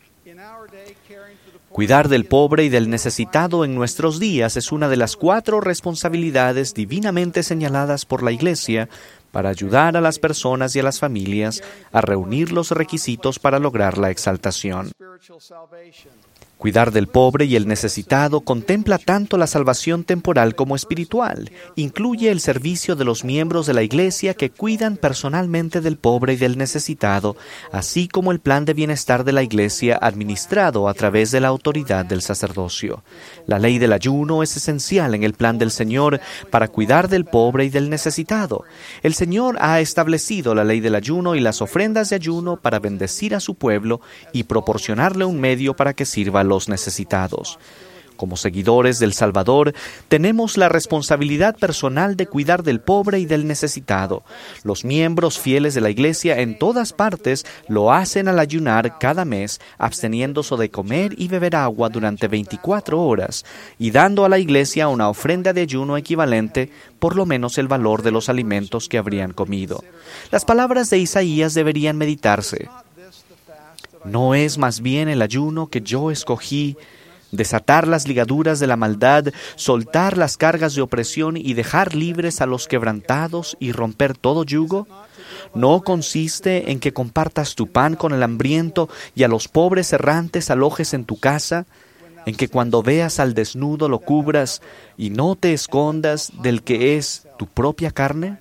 Cuidar del pobre y del necesitado en nuestros días es una de las 4 responsabilidades divinamente señaladas por la Iglesia para ayudar a las personas y a las familias a reunir los requisitos para lograr la exaltación. Cuidar del pobre y el necesitado contempla tanto la salvación temporal como espiritual. Incluye el servicio de los miembros de la Iglesia que cuidan personalmente del pobre y del necesitado, así como el plan de bienestar de la Iglesia administrado a través de la autoridad del sacerdocio. La ley del ayuno es esencial en el plan del Señor para cuidar del pobre y del necesitado. El Señor ha establecido la ley del ayuno y las ofrendas de ayuno para bendecir a su pueblo y proporcionarle un medio para que sirva a los necesitados. Como seguidores del Salvador, tenemos la responsabilidad personal de cuidar del pobre y del necesitado. Los miembros fieles de la Iglesia en todas partes lo hacen al ayunar cada mes, absteniéndose de comer y beber agua durante 24 horas y dando a la Iglesia una ofrenda de ayuno equivalente, por lo menos el valor de los alimentos que habrían comido. Las palabras de Isaías deberían meditarse. ¿No es más bien el ayuno que yo escogí, desatar las ligaduras de la maldad, soltar las cargas de opresión y dejar libres a los quebrantados y romper todo yugo? ¿No consiste en que compartas tu pan con el hambriento y a los pobres errantes alojes en tu casa? ¿En que cuando veas al desnudo lo cubras y no te escondas del que es tu propia carne?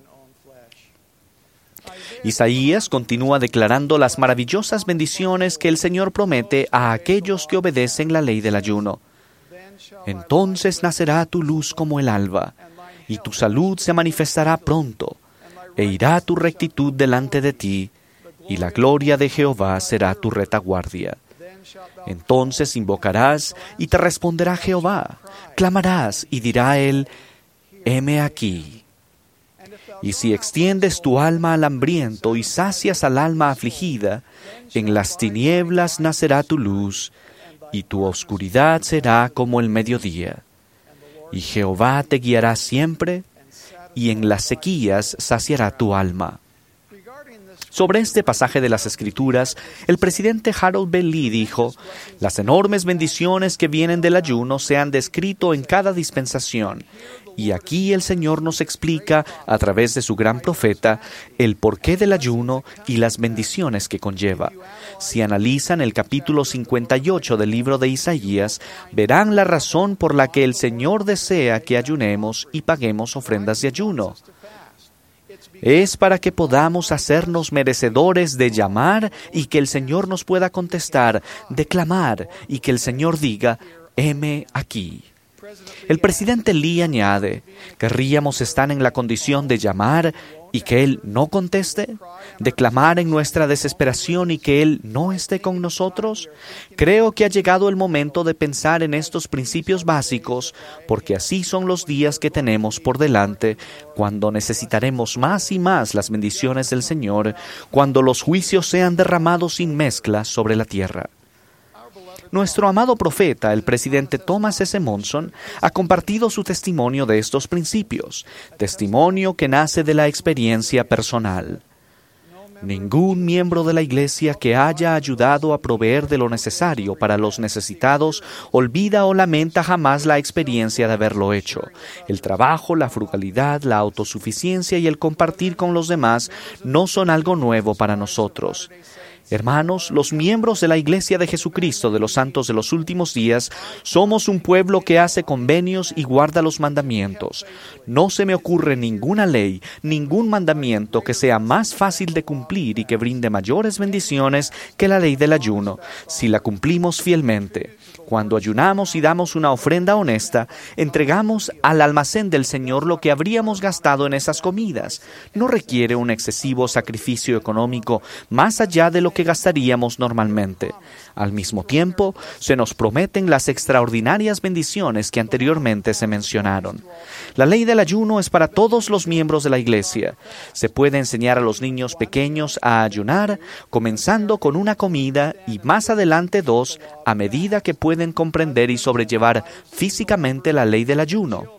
Isaías continúa declarando las maravillosas bendiciones que el Señor promete a aquellos que obedecen la ley del ayuno. Entonces nacerá tu luz como el alba, y tu salud se manifestará pronto, e irá tu rectitud delante de ti, y la gloria de Jehová será tu retaguardia. Entonces invocarás, y te responderá Jehová. Clamarás, y dirá él: heme aquí. Y si extiendes tu alma al hambriento y sacias al alma afligida, en las tinieblas nacerá tu luz, y tu oscuridad será como el mediodía. Y Jehová te guiará siempre, y en las sequías saciará tu alma. Sobre este pasaje de las Escrituras, el presidente Harold B. Lee dijo: «Las enormes bendiciones que vienen del ayuno se han descrito en cada dispensación, y aquí el Señor nos explica, a través de su gran profeta, el porqué del ayuno y las bendiciones que conlleva. Si analizan el capítulo 58 del libro de Isaías, verán la razón por la que el Señor desea que ayunemos y paguemos ofrendas de ayuno. Es para que podamos hacernos merecedores de llamar y que el Señor nos pueda contestar, de clamar y que el Señor diga: heme aquí». El presidente Lee añade: ¿querríamos estar en la condición de llamar y que Él no conteste? ¿De clamar en nuestra desesperación y que Él no esté con nosotros? Creo que ha llegado el momento de pensar en estos principios básicos, porque así son los días que tenemos por delante, cuando necesitaremos más y más las bendiciones del Señor, cuando los juicios sean derramados sin mezcla sobre la tierra. Nuestro amado profeta, el presidente Thomas S. Monson, ha compartido su testimonio de estos principios, testimonio que nace de la experiencia personal. Ningún miembro de la Iglesia que haya ayudado a proveer de lo necesario para los necesitados olvida o lamenta jamás la experiencia de haberlo hecho. El trabajo, la frugalidad, la autosuficiencia y el compartir con los demás no son algo nuevo para nosotros. Hermanos, los miembros de la Iglesia de Jesucristo de los Santos de los Últimos Días, somos un pueblo que hace convenios y guarda los mandamientos. No se me ocurre ninguna ley, ningún mandamiento que sea más fácil de cumplir y que brinde mayores bendiciones que la ley del ayuno, si la cumplimos fielmente. Cuando ayunamos y damos una ofrenda honesta, entregamos al almacén del Señor lo que habríamos gastado en esas comidas. No requiere un excesivo sacrificio económico más allá de lo que gastaríamos normalmente. Al mismo tiempo, se nos prometen las extraordinarias bendiciones que anteriormente se mencionaron. La ley del ayuno es para todos los miembros de la Iglesia. Se puede enseñar a los niños pequeños a ayunar, comenzando con una comida y más adelante 2, a medida que pueden comprender y sobrellevar físicamente la ley del ayuno.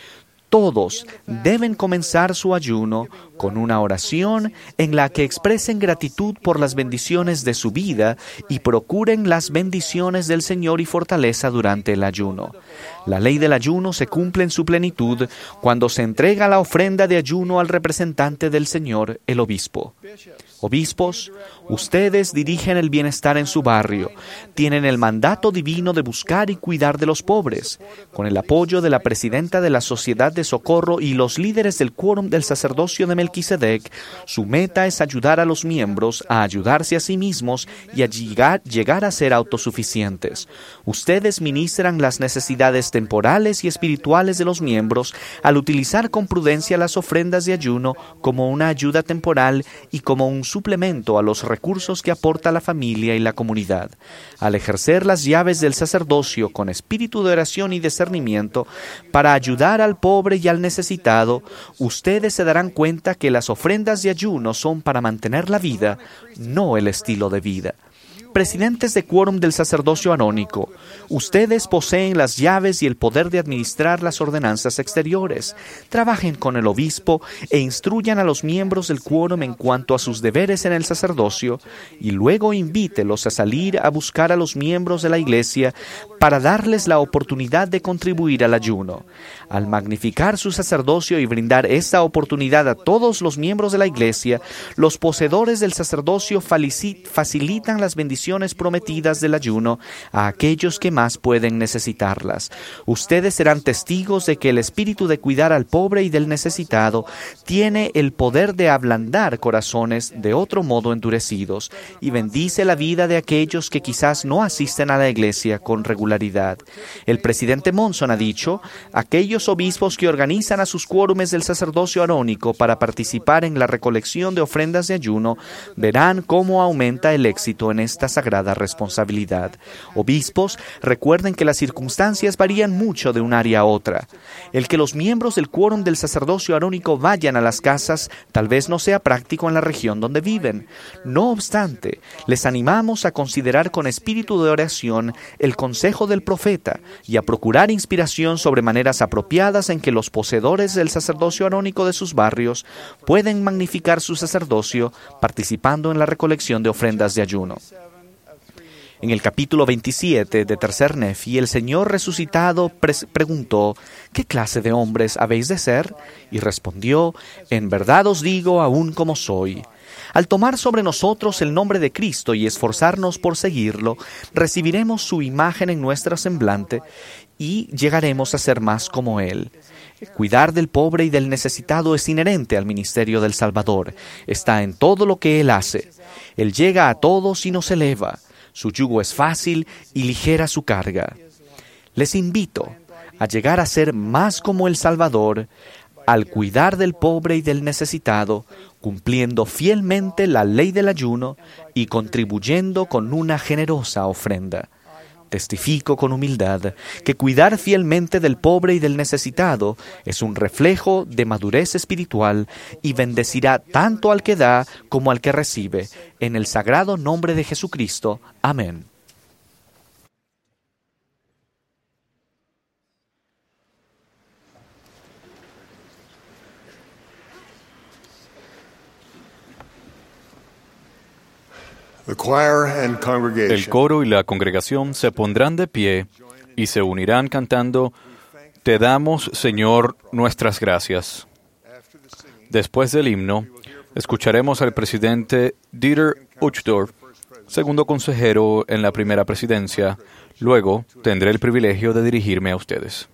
Todos deben comenzar su ayuno con una oración en la que expresen gratitud por las bendiciones de su vida y procuren las bendiciones del Señor y fortaleza durante el ayuno. La ley del ayuno se cumple en su plenitud cuando se entrega la ofrenda de ayuno al representante del Señor, el obispo. Obispos, ustedes dirigen el bienestar en su barrio. Tienen el mandato divino de buscar y cuidar de los pobres. Con el apoyo de la presidenta de la Sociedad de Socorro y los líderes del quórum del sacerdocio de Melquisedec, su meta es ayudar a los miembros a ayudarse a sí mismos y a llegar a ser autosuficientes. Ustedes ministran las necesidades temporales y espirituales de los miembros al utilizar con prudencia las ofrendas de ayuno como una ayuda temporal y como un suplemento a los recursos que aporta la familia y la comunidad. Al ejercer las llaves del sacerdocio con espíritu de oración y discernimiento para ayudar al pobre y al necesitado, ustedes se darán cuenta que las ofrendas de ayuno son para mantener la vida, no el estilo de vida. Presidentes de quórum del sacerdocio arónico, ustedes poseen las llaves y el poder de administrar las ordenanzas exteriores. Trabajen con el obispo e instruyan a los miembros del quórum en cuanto a sus deberes en el sacerdocio y luego invítelos a salir a buscar a los miembros de la iglesia para darles la oportunidad de contribuir al ayuno. Al magnificar su sacerdocio y brindar esta oportunidad a todos los miembros de la iglesia, los poseedores del sacerdocio facilitan las bendiciones prometidas del ayuno a aquellos que más pueden necesitarlas. Ustedes serán testigos de que el espíritu de cuidar al pobre y del necesitado tiene el poder de ablandar corazones de otro modo endurecidos y bendice la vida de aquellos que quizás no asisten a la iglesia con regularidad. El presidente Monson ha dicho, aquellos obispos que organizan a sus quórumes del sacerdocio arónico para participar en la recolección de ofrendas de ayuno verán cómo aumenta el éxito en esta sagrada responsabilidad. Obispos, recuerden que las circunstancias varían mucho de un área a otra. El que los miembros del quórum del sacerdocio arónico vayan a las casas tal vez no sea práctico en la región donde viven. No obstante, les animamos a considerar con espíritu de oración el consejo del profeta y a procurar inspiración sobre maneras apropiadas en que los poseedores del sacerdocio arónico de sus barrios pueden magnificar su sacerdocio participando en la recolección de ofrendas de ayuno. En el capítulo 27 de Tercer Nefi, el Señor resucitado preguntó, ¿qué clase de hombres habéis de ser? Y respondió, en verdad os digo, aún como soy. Al tomar sobre nosotros el nombre de Cristo y esforzarnos por seguirlo, recibiremos su imagen en nuestro semblante y llegaremos a ser más como Él. Cuidar del pobre y del necesitado es inherente al ministerio del Salvador. Está en todo lo que Él hace. Él llega a todos y nos eleva. Su yugo es fácil y ligera su carga. Les invito a llegar a ser más como el Salvador, al cuidar del pobre y del necesitado, cumpliendo fielmente la ley del ayuno y contribuyendo con una generosa ofrenda. Testifico con humildad que cuidar fielmente del pobre y del necesitado es un reflejo de madurez espiritual y bendecirá tanto al que da como al que recibe. En el sagrado nombre de Jesucristo. Amén. El coro y la congregación se pondrán de pie y se unirán cantando, Te damos, Señor, nuestras gracias. Después del himno, escucharemos al presidente Dieter Uchtdorf segundo consejero en la primera presidencia. Luego tendré el privilegio de dirigirme a ustedes.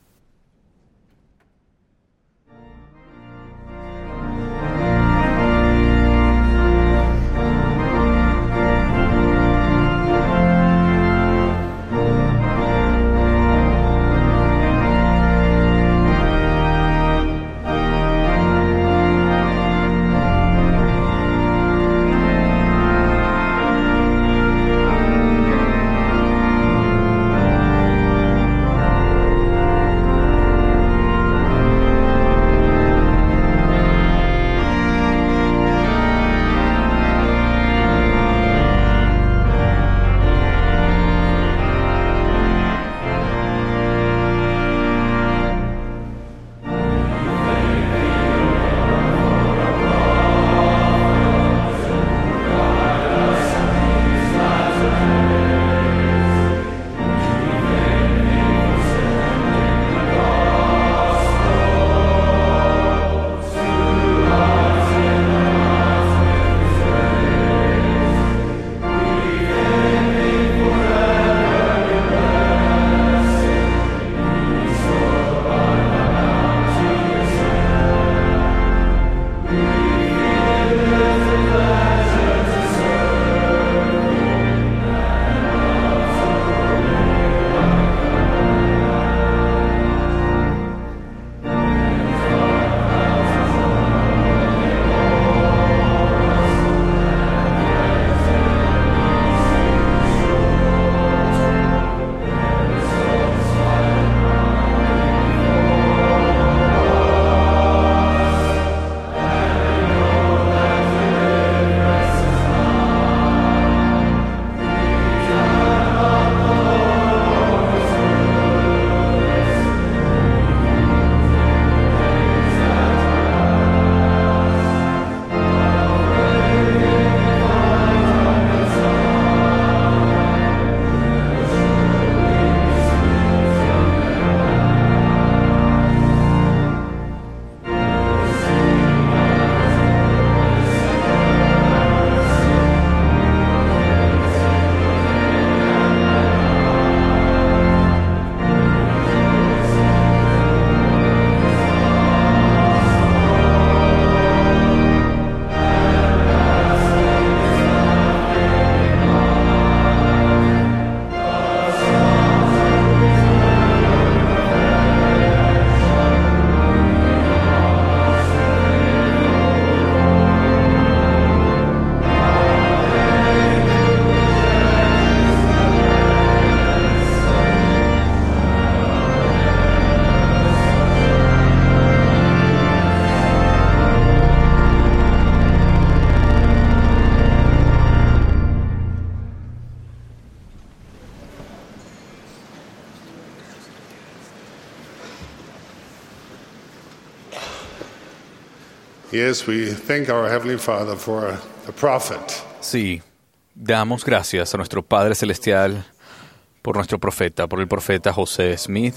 Yes, we thank our Heavenly Father for the prophet. Sí, damos gracias a nuestro Padre Celestial por nuestro profeta, por el profeta José Smith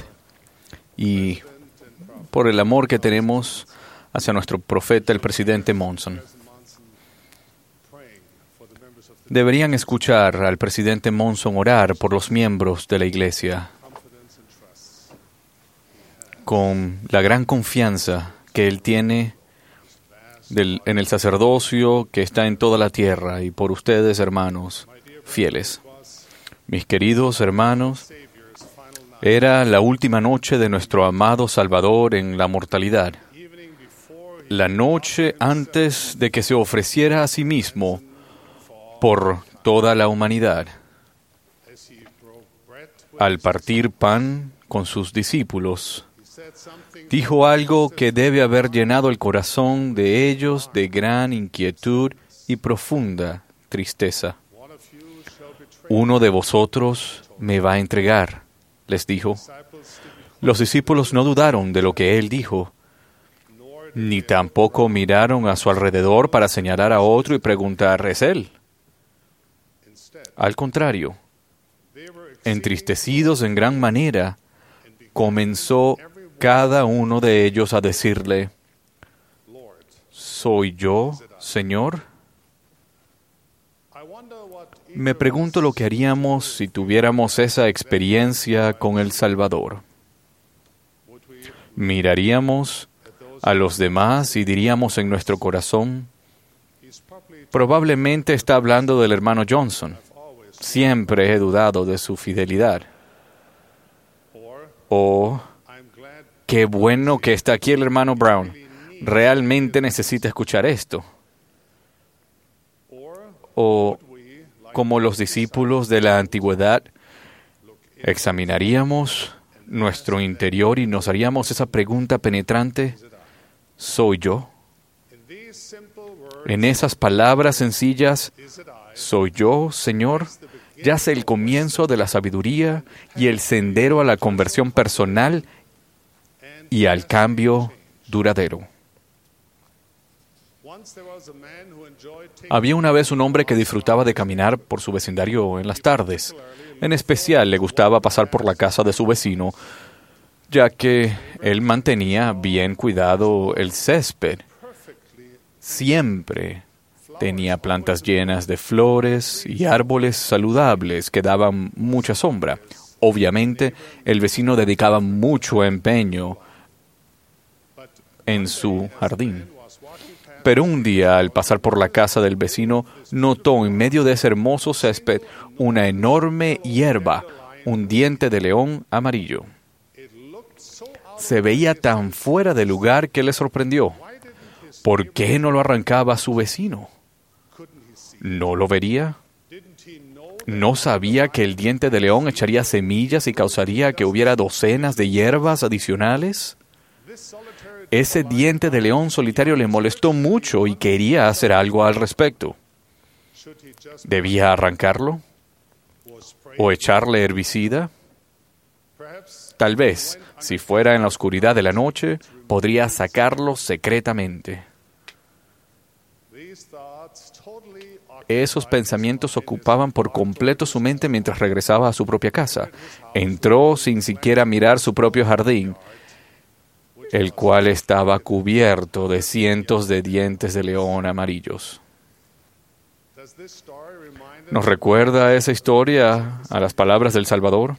y por el amor que tenemos hacia nuestro profeta, el presidente Monson. Deberían escuchar al presidente Monson orar por los miembros de la Iglesia con la gran confianza que él tiene en el sacerdocio que está en toda la tierra y por ustedes, hermanos fieles. Mis queridos hermanos, era la última noche de nuestro amado Salvador en la mortalidad, la noche antes de que se ofreciera a sí mismo por toda la humanidad. Al partir pan con sus discípulos, dijo algo que debe haber llenado el corazón de ellos de gran inquietud y profunda tristeza. Uno de vosotros me va a entregar, les dijo. Los discípulos no dudaron de lo que él dijo, ni tampoco miraron a su alrededor para señalar a otro y preguntar, ¿es él? Al contrario, entristecidos en gran manera, comenzó cada uno de ellos a decirle, ¿soy yo, Señor? Me pregunto lo que haríamos si tuviéramos esa experiencia con el Salvador. Miraríamos a los demás y diríamos en nuestro corazón, probablemente está hablando del hermano Johnson. Siempre he dudado de su fidelidad. O, qué bueno que está aquí el hermano Brown. Realmente necesita escuchar esto. O, como los discípulos de la antigüedad, examinaríamos nuestro interior y nos haríamos esa pregunta penetrante, ¿soy yo? En esas palabras sencillas, ¿soy yo, Señor? Yace el comienzo de la sabiduría y el sendero a la conversión personal y al cambio duradero. Había una vez un hombre que disfrutaba de caminar por su vecindario en las tardes. En especial le gustaba pasar por la casa de su vecino, ya que él mantenía bien cuidado el césped. Siempre tenía plantas llenas de flores y árboles saludables que daban mucha sombra. Obviamente, el vecino dedicaba mucho empeño en su jardín. Pero un día, al pasar por la casa del vecino, notó en medio de ese hermoso césped una enorme hierba, un diente de león amarillo. Se veía tan fuera de lugar que le sorprendió. ¿Por qué no lo arrancaba su vecino? ¿No lo vería? ¿No sabía que el diente de león echaría semillas y causaría que hubiera docenas de hierbas adicionales? Ese diente de león solitario le molestó mucho y quería hacer algo al respecto. ¿Debía arrancarlo? ¿O echarle herbicida? Tal vez, si fuera en la oscuridad de la noche, podría sacarlo secretamente. Esos pensamientos ocupaban por completo su mente mientras regresaba a su propia casa. Entró sin siquiera mirar su propio jardín, el cual estaba cubierto de cientos de dientes de león amarillos. ¿Nos recuerda esa historia a las palabras del Salvador?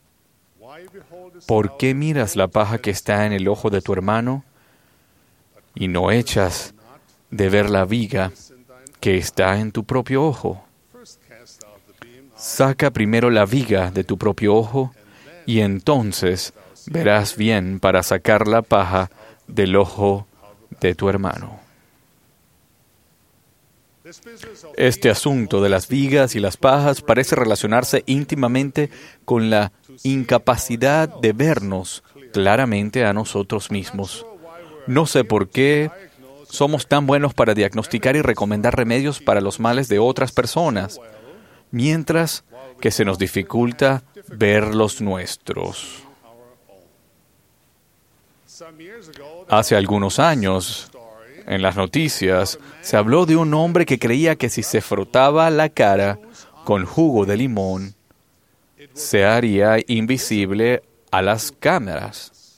¿Por qué miras la paja que está en el ojo de tu hermano y no echas de ver la viga que está en tu propio ojo? Saca primero la viga de tu propio ojo y entonces verás bien para sacar la paja del ojo de tu hermano. Este asunto de las vigas y las pajas parece relacionarse íntimamente con la incapacidad de vernos claramente a nosotros mismos. No sé por qué somos tan buenos para diagnosticar y recomendar remedios para los males de otras personas, mientras que se nos dificulta ver los nuestros. Hace algunos años, en las noticias, se habló de un hombre que creía que si se frotaba la cara con jugo de limón, se haría invisible a las cámaras.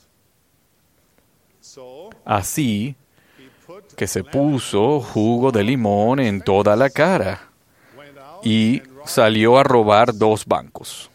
Así que se puso jugo de limón en toda la cara y salió a robar 2 bancos.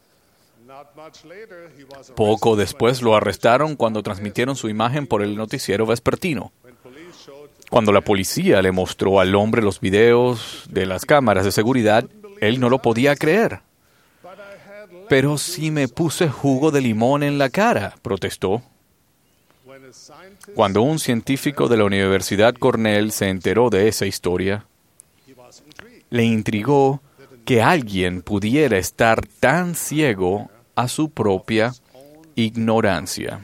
Poco después lo arrestaron cuando transmitieron su imagen por el noticiero vespertino. Cuando la policía le mostró al hombre los videos de las cámaras de seguridad, él no lo podía creer. «Pero si me puse jugo de limón en la cara», protestó. Cuando un científico de la Universidad Cornell se enteró de esa historia, le intrigó que alguien pudiera estar tan ciego a su propia ignorancia.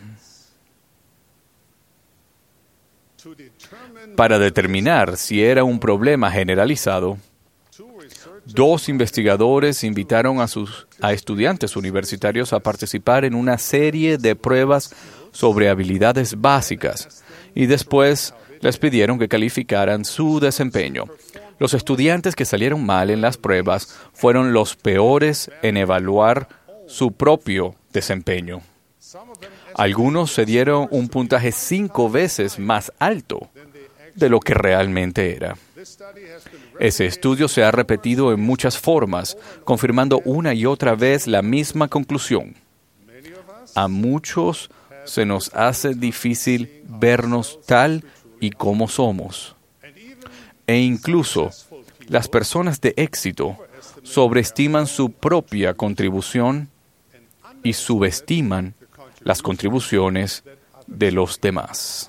Para determinar si era un problema generalizado, 2 investigadores invitaron a estudiantes universitarios a participar en una serie de pruebas sobre habilidades básicas y después les pidieron que calificaran su desempeño. Los estudiantes que salieron mal en las pruebas fueron los peores en evaluar su propio desempeño. Algunos se dieron un puntaje 5 veces más alto de lo que realmente era. Ese estudio se ha repetido en muchas formas, confirmando una y otra vez la misma conclusión. A muchos se nos hace difícil vernos tal y como somos. E incluso las personas de éxito sobreestiman su propia contribución y subestiman las contribuciones de los demás.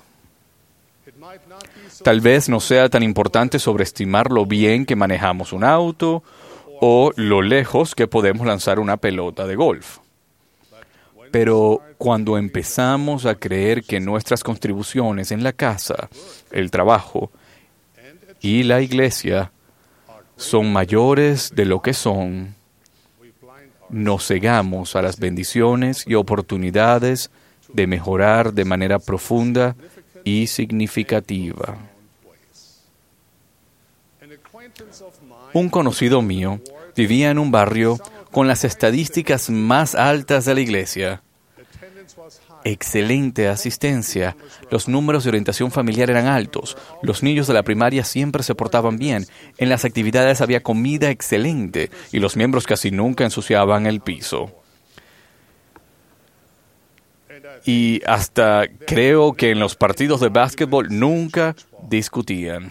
Tal vez no sea tan importante sobreestimar lo bien que manejamos un auto o lo lejos que podemos lanzar una pelota de golf. Pero cuando empezamos a creer que nuestras contribuciones en la casa, el trabajo y la iglesia son mayores de lo que son, nos cegamos a las bendiciones y oportunidades de mejorar de manera profunda y significativa. Un conocido mío vivía en un barrio con las estadísticas más altas de la iglesia. Excelente asistencia. Los números de orientación familiar eran altos. Los niños de la primaria siempre se portaban bien. En las actividades había comida excelente y los miembros casi nunca ensuciaban el piso. Y hasta creo que en los partidos de básquetbol nunca discutían.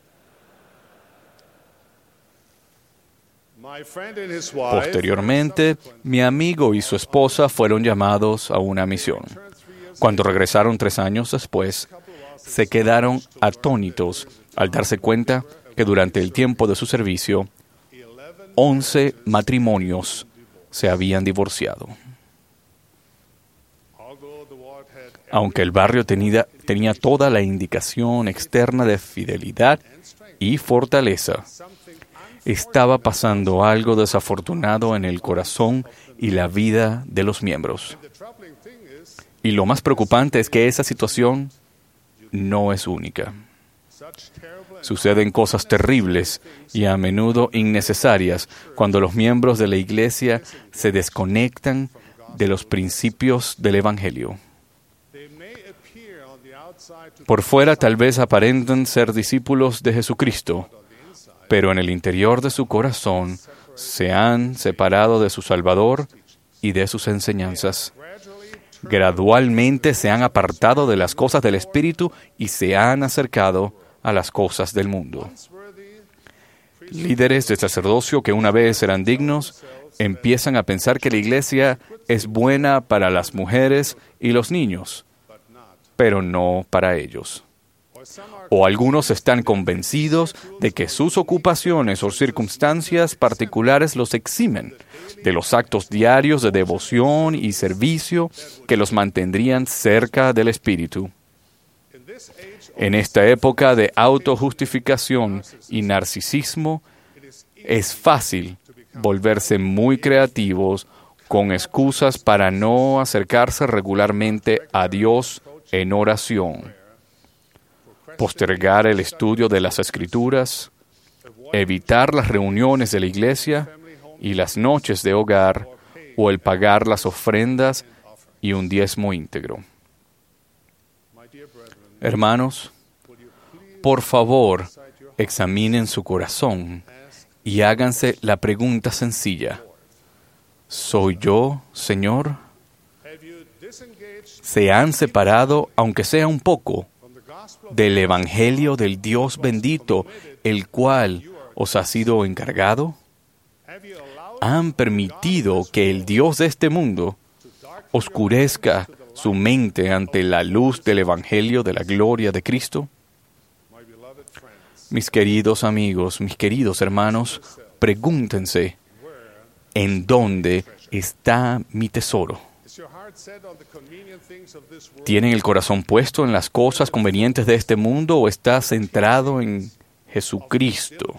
Posteriormente, mi amigo y su esposa fueron llamados a una misión. Cuando regresaron 3 años después, se quedaron atónitos al darse cuenta que durante el tiempo de su servicio, 11 matrimonios se habían divorciado. Aunque el barrio tenía toda la indicación externa de fidelidad y fortaleza, estaba pasando algo desafortunado en el corazón y la vida de los miembros. Y lo más preocupante es que esa situación no es única. Suceden cosas terribles y a menudo innecesarias cuando los miembros de la iglesia se desconectan de los principios del Evangelio. Por fuera tal vez aparentan ser discípulos de Jesucristo, pero en el interior de su corazón se han separado de su Salvador y de sus enseñanzas. Gradualmente se han apartado de las cosas del Espíritu y se han acercado a las cosas del mundo. Líderes de sacerdocio que una vez eran dignos empiezan a pensar que la iglesia es buena para las mujeres y los niños, pero no para ellos. O algunos están convencidos de que sus ocupaciones o circunstancias particulares los eximen de los actos diarios de devoción y servicio que los mantendrían cerca del Espíritu. En esta época de autojustificación y narcisismo, es fácil volverse muy creativos con excusas para no acercarse regularmente a Dios en oración, postergar el estudio de las Escrituras, evitar las reuniones de la iglesia y las noches de hogar, o el pagar las ofrendas y un diezmo íntegro. Hermanos, por favor, examinen su corazón y háganse la pregunta sencilla: ¿soy yo, Señor? ¿Se han separado, aunque sea un poco, del Evangelio del Dios bendito, el cual os ha sido encargado? ¿Han permitido que el Dios de este mundo oscurezca su mente ante la luz del Evangelio de la gloria de Cristo? Mis queridos amigos, mis queridos hermanos, pregúntense: ¿en dónde está mi tesoro? ¿Tienen el corazón puesto en las cosas convenientes de este mundo o está centrado en Jesucristo?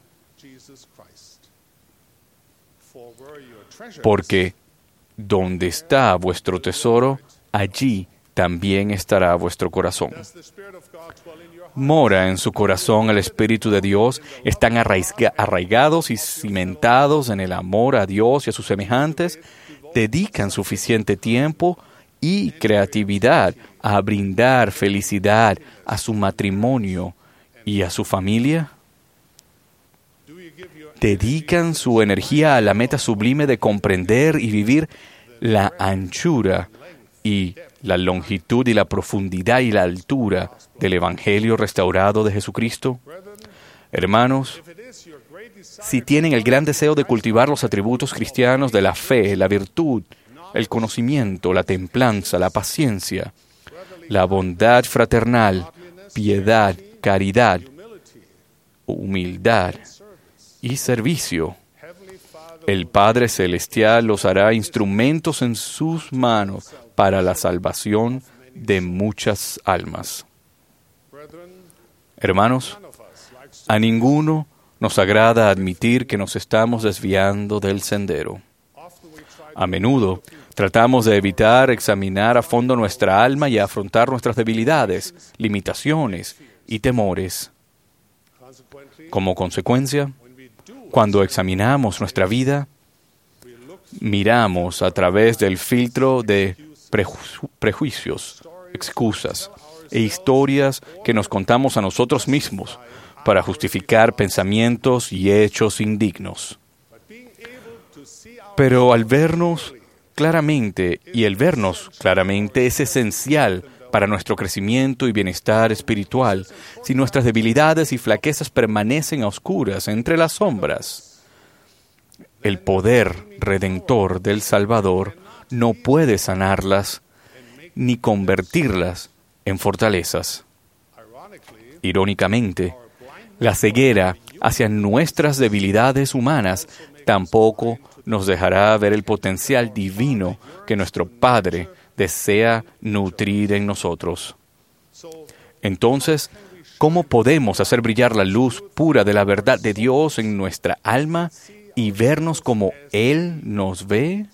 Porque donde está vuestro tesoro, allí también estará vuestro corazón. ¿Mora en su corazón el Espíritu de Dios? ¿Están arraigados y cimentados en el amor a Dios y a sus semejantes? ¿Dedican suficiente tiempo y creatividad a brindar felicidad a su matrimonio y a su familia? dedican su energía a la meta sublime de comprender y vivir la anchura y la longitud y la profundidad y la altura del Evangelio restaurado de Jesucristo? Hermanos, si tienen el gran deseo de cultivar los atributos cristianos de la fe, la virtud, el conocimiento, la templanza, la paciencia, la bondad fraternal, piedad, caridad, humildad y servicio, el Padre Celestial los hará instrumentos en sus manos para la salvación de muchas almas. Hermanos, a ninguno nos agrada admitir que nos estamos desviando del sendero. A menudo tratamos de evitar examinar a fondo nuestra alma y afrontar nuestras debilidades, limitaciones y temores. Como consecuencia, cuando examinamos nuestra vida, miramos a través del filtro de prejuicios, excusas e historias que nos contamos a nosotros mismos para justificar pensamientos y hechos indignos. Pero al vernos claramente, y el vernos claramente es esencial para nuestro crecimiento y bienestar espiritual, si nuestras debilidades y flaquezas permanecen a oscuras entre las sombras. El poder redentor del Salvador no puede sanarlas ni convertirlas en fortalezas. Irónicamente, la ceguera hacia nuestras debilidades humanas tampoco nos dejará ver el potencial divino que nuestro Padre desea nutrir en nosotros. Entonces, ¿cómo podemos hacer brillar la luz pura de la verdad de Dios en nuestra alma y vernos como Él nos ve?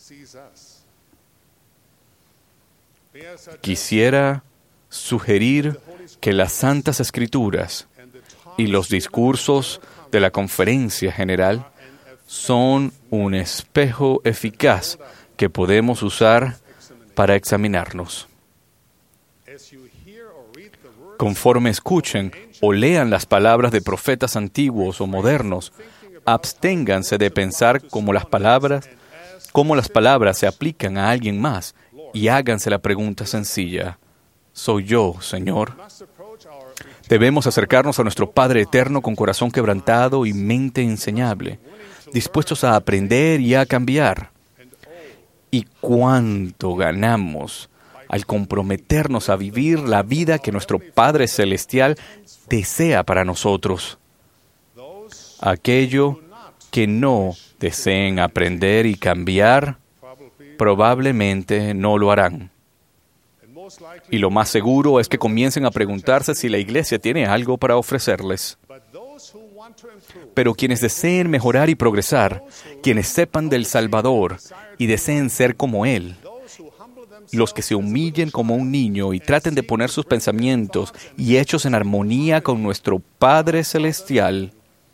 Quisiera sugerir que las Santas Escrituras y los discursos de la Conferencia General son un espejo eficaz que podemos usar para examinarnos. Conforme escuchen o lean las palabras de profetas antiguos o modernos, absténganse de pensar cómo las palabras se aplican a alguien más y háganse la pregunta sencilla: ¿soy yo, Señor? Debemos acercarnos a nuestro Padre Eterno con corazón quebrantado y mente enseñable, dispuestos a aprender y a cambiar. ¿Y cuánto ganamos al comprometernos a vivir la vida que nuestro Padre Celestial desea para nosotros? Aquello que no deseen aprender y cambiar, probablemente no lo harán. Y lo más seguro es que comiencen a preguntarse si la iglesia tiene algo para ofrecerles. Pero quienes deseen mejorar y progresar, quienes sepan del Salvador y deseen ser como Él, los que se humillen como un niño y traten de poner sus pensamientos y hechos en armonía con nuestro Padre Celestial,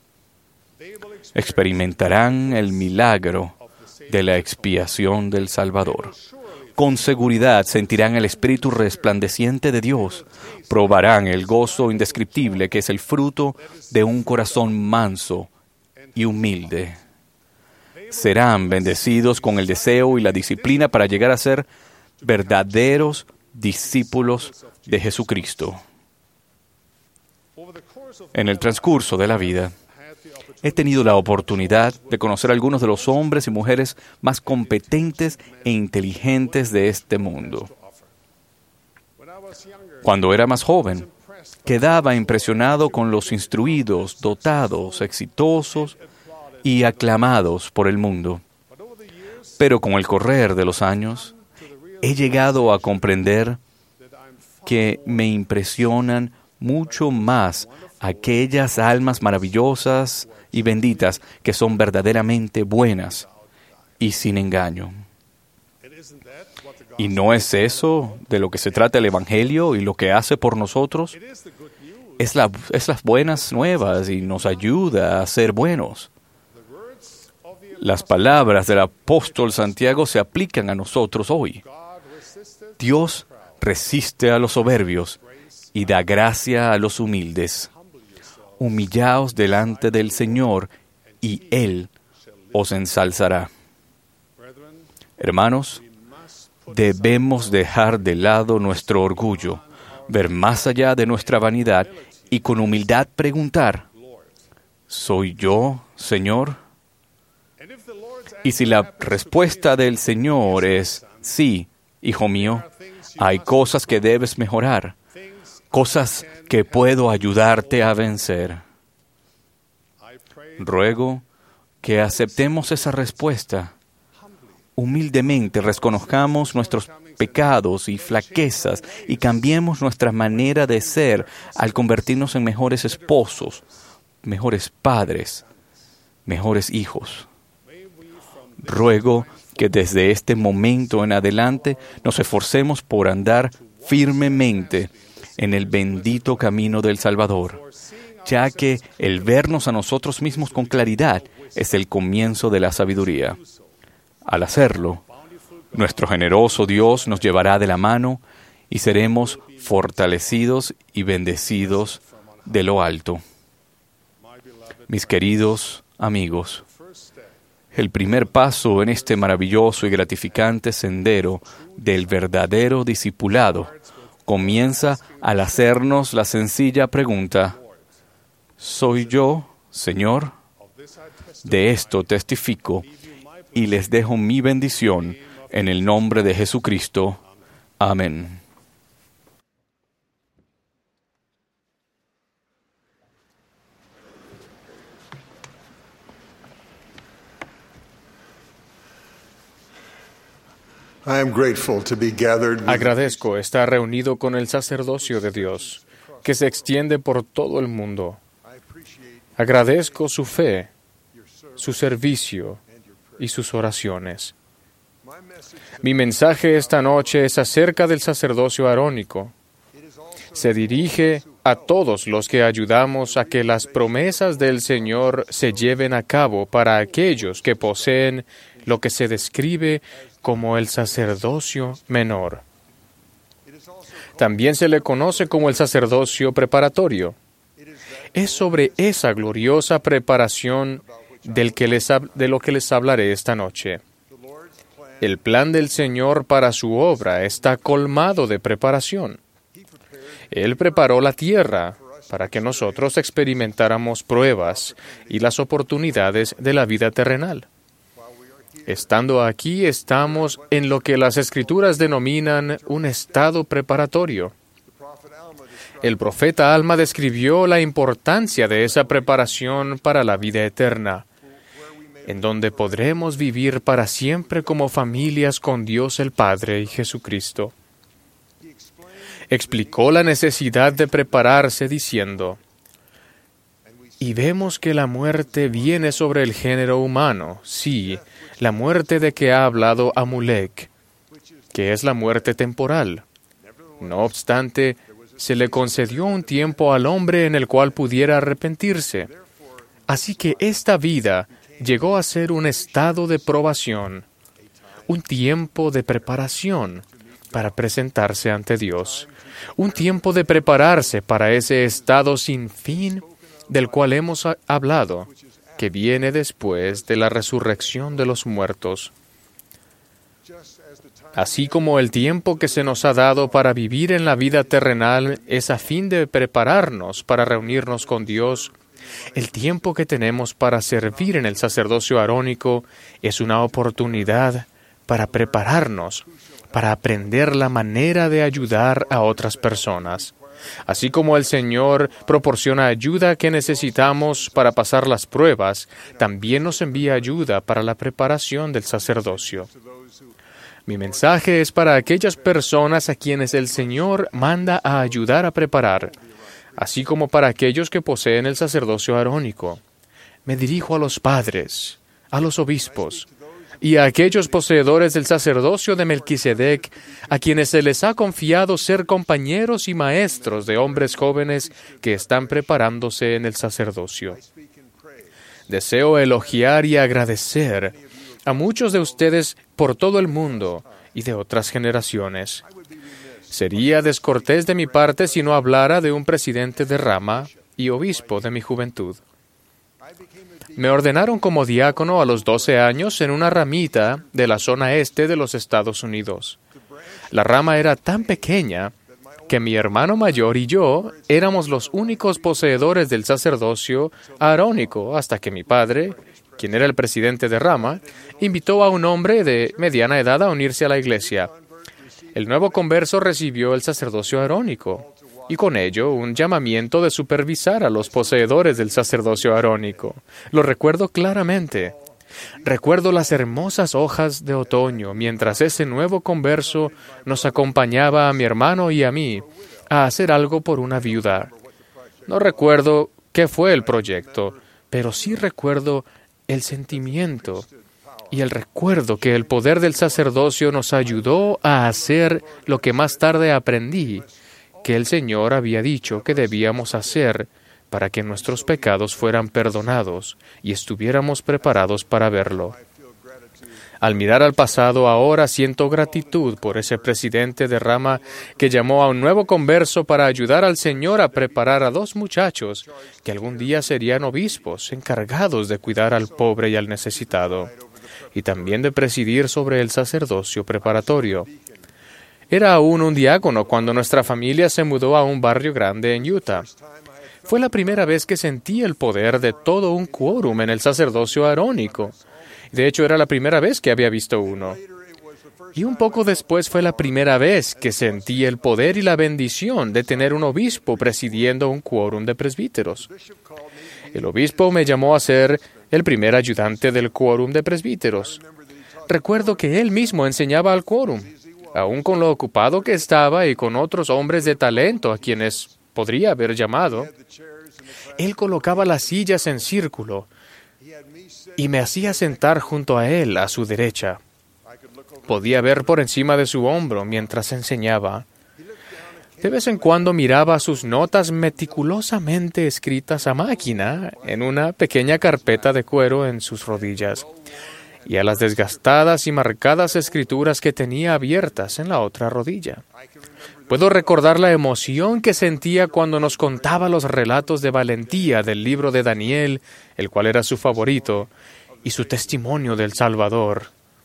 experimentarán el milagro de la expiación del Salvador. Con seguridad sentirán el Espíritu resplandeciente de Dios, probarán el gozo indescriptible que es el fruto de un corazón manso y humilde. Serán bendecidos con el deseo y la disciplina para llegar a ser verdaderos discípulos de Jesucristo. En el transcurso de la vida, he tenido la oportunidad de conocer a algunos de los hombres y mujeres más competentes e inteligentes de este mundo. Cuando era más joven, quedaba impresionado con los instruidos, dotados, exitosos y aclamados por el mundo. Pero con el correr de los años, he llegado a comprender que me impresionan mucho más aquellas almas maravillosas y benditas que son verdaderamente buenas y sin engaño. ¿Y no es eso de lo que se trata el Evangelio y lo que hace por nosotros? Es las buenas nuevas y nos ayuda a ser buenos. Las palabras del apóstol Santiago se aplican a nosotros hoy. Dios resiste a los soberbios y da gracia a los humildes. Humillaos delante del Señor y Él os ensalzará. Hermanos, debemos dejar de lado nuestro orgullo, ver más allá de nuestra vanidad y con humildad preguntar, ¿soy yo, Señor? Y si la respuesta del Señor es sí, hijo mío, hay cosas que debes mejorar, cosas que puedo ayudarte a vencer. Ruego que aceptemos esa respuesta. Humildemente reconozcamos nuestros pecados y flaquezas y cambiemos nuestra manera de ser al convertirnos en mejores esposos, mejores padres, mejores hijos. Ruego que desde este momento en adelante nos esforcemos por andar firmemente en el bendito camino del Salvador, ya que el vernos a nosotros mismos con claridad es el comienzo de la sabiduría. Al hacerlo, nuestro generoso Dios nos llevará de la mano y seremos fortalecidos y bendecidos de lo alto. Mis queridos amigos, el primer paso en este maravilloso y gratificante sendero del verdadero discipulado comienza al hacernos la sencilla pregunta, ¿soy yo, Señor? De esto testifico y les dejo mi bendición en el nombre de Jesucristo. Amén. Agradezco estar reunido con el sacerdocio de Dios, que se extiende por todo el mundo. Agradezco su fe, su servicio y sus oraciones. Mi mensaje esta noche es acerca del sacerdocio arónico. Se dirige a todos los que ayudamos a que las promesas del Señor se lleven a cabo para aquellos que poseen lo que se describe como el sacerdocio menor. También se le conoce como el sacerdocio preparatorio. Es sobre esa gloriosa preparación de lo que les hablaré esta noche. El plan del Señor para su obra está colmado de preparación. Él preparó la tierra para que nosotros experimentáramos pruebas y las oportunidades de la vida terrenal. Estando aquí, estamos en lo que las Escrituras denominan un estado preparatorio. El profeta Alma describió la importancia de esa preparación para la vida eterna, en donde podremos vivir para siempre como familias con Dios el Padre y Jesucristo. Explicó la necesidad de prepararse diciendo, y vemos que la muerte viene sobre el género humano, sí, la muerte de que ha hablado Amulek, que es la muerte temporal. No obstante, se le concedió un tiempo al hombre en el cual pudiera arrepentirse. Así que esta vida llegó a ser un estado de probación, un tiempo de preparación para presentarse ante Dios, un tiempo de prepararse para ese estado sin fin del cual hemos hablado, que viene después de la resurrección de los muertos. Así como el tiempo que se nos ha dado para vivir en la vida terrenal es a fin de prepararnos para reunirnos con Dios, el tiempo que tenemos para servir en el sacerdocio arónico es una oportunidad para prepararnos, para aprender la manera de ayudar a otras personas. Así como el Señor proporciona ayuda que necesitamos para pasar las pruebas, también nos envía ayuda para la preparación del sacerdocio. Mi mensaje es para aquellas personas a quienes el Señor manda a ayudar a preparar, así como para aquellos que poseen el sacerdocio arónico. Me dirijo a los padres, a los obispos, y a aquellos poseedores del sacerdocio de Melquisedec, a quienes se les ha confiado ser compañeros y maestros de hombres jóvenes que están preparándose en el sacerdocio. Deseo elogiar y agradecer a muchos de ustedes por todo el mundo y de otras generaciones. Sería descortés de mi parte si no hablara de un presidente de rama y obispo de mi juventud. Me ordenaron como diácono a los 12 años en una ramita de la zona este de los Estados Unidos. La rama era tan pequeña que mi hermano mayor y yo éramos los únicos poseedores del sacerdocio arónico hasta que mi padre, quien era el presidente de rama, invitó a un hombre de mediana edad a unirse a la iglesia. El nuevo converso recibió el sacerdocio arónico y con ello un llamamiento de supervisar a los poseedores del sacerdocio arónico. Lo recuerdo claramente. Recuerdo las hermosas hojas de otoño mientras ese nuevo converso nos acompañaba a mi hermano y a mí a hacer algo por una viuda. No recuerdo qué fue el proyecto, pero sí recuerdo el sentimiento y el recuerdo que el poder del sacerdocio nos ayudó a hacer lo que más tarde aprendí que el Señor había dicho que debíamos hacer para que nuestros pecados fueran perdonados y estuviéramos preparados para verlo. Al mirar al pasado, ahora siento gratitud por ese presidente de rama que llamó a un nuevo converso para ayudar al Señor a preparar a 2 muchachos que algún día serían obispos encargados de cuidar al pobre y al necesitado, y también de presidir sobre el sacerdocio preparatorio. Era aún un diácono cuando nuestra familia se mudó a un barrio grande en Utah. Fue la primera vez que sentí el poder de todo un quórum en el sacerdocio arónico. De hecho, era la primera vez que había visto uno. Y un poco después fue la primera vez que sentí el poder y la bendición de tener un obispo presidiendo un quórum de presbíteros. El obispo me llamó a ser el primer ayudante del quórum de presbíteros. Recuerdo que él mismo enseñaba al quórum, aún con lo ocupado que estaba y con otros hombres de talento a quienes podría haber llamado. Él colocaba las sillas en círculo y me hacía sentar junto a él a su derecha. Podía ver por encima de su hombro mientras enseñaba. De vez en cuando miraba sus notas meticulosamente escritas a máquina en una pequeña carpeta de cuero en sus rodillas y a las desgastadas y marcadas escrituras que tenía abiertas en la otra rodilla. Puedo recordar la emoción que sentía cuando nos contaba los relatos de valentía del libro de Daniel, el cual era su favorito, y su testimonio del Salvador.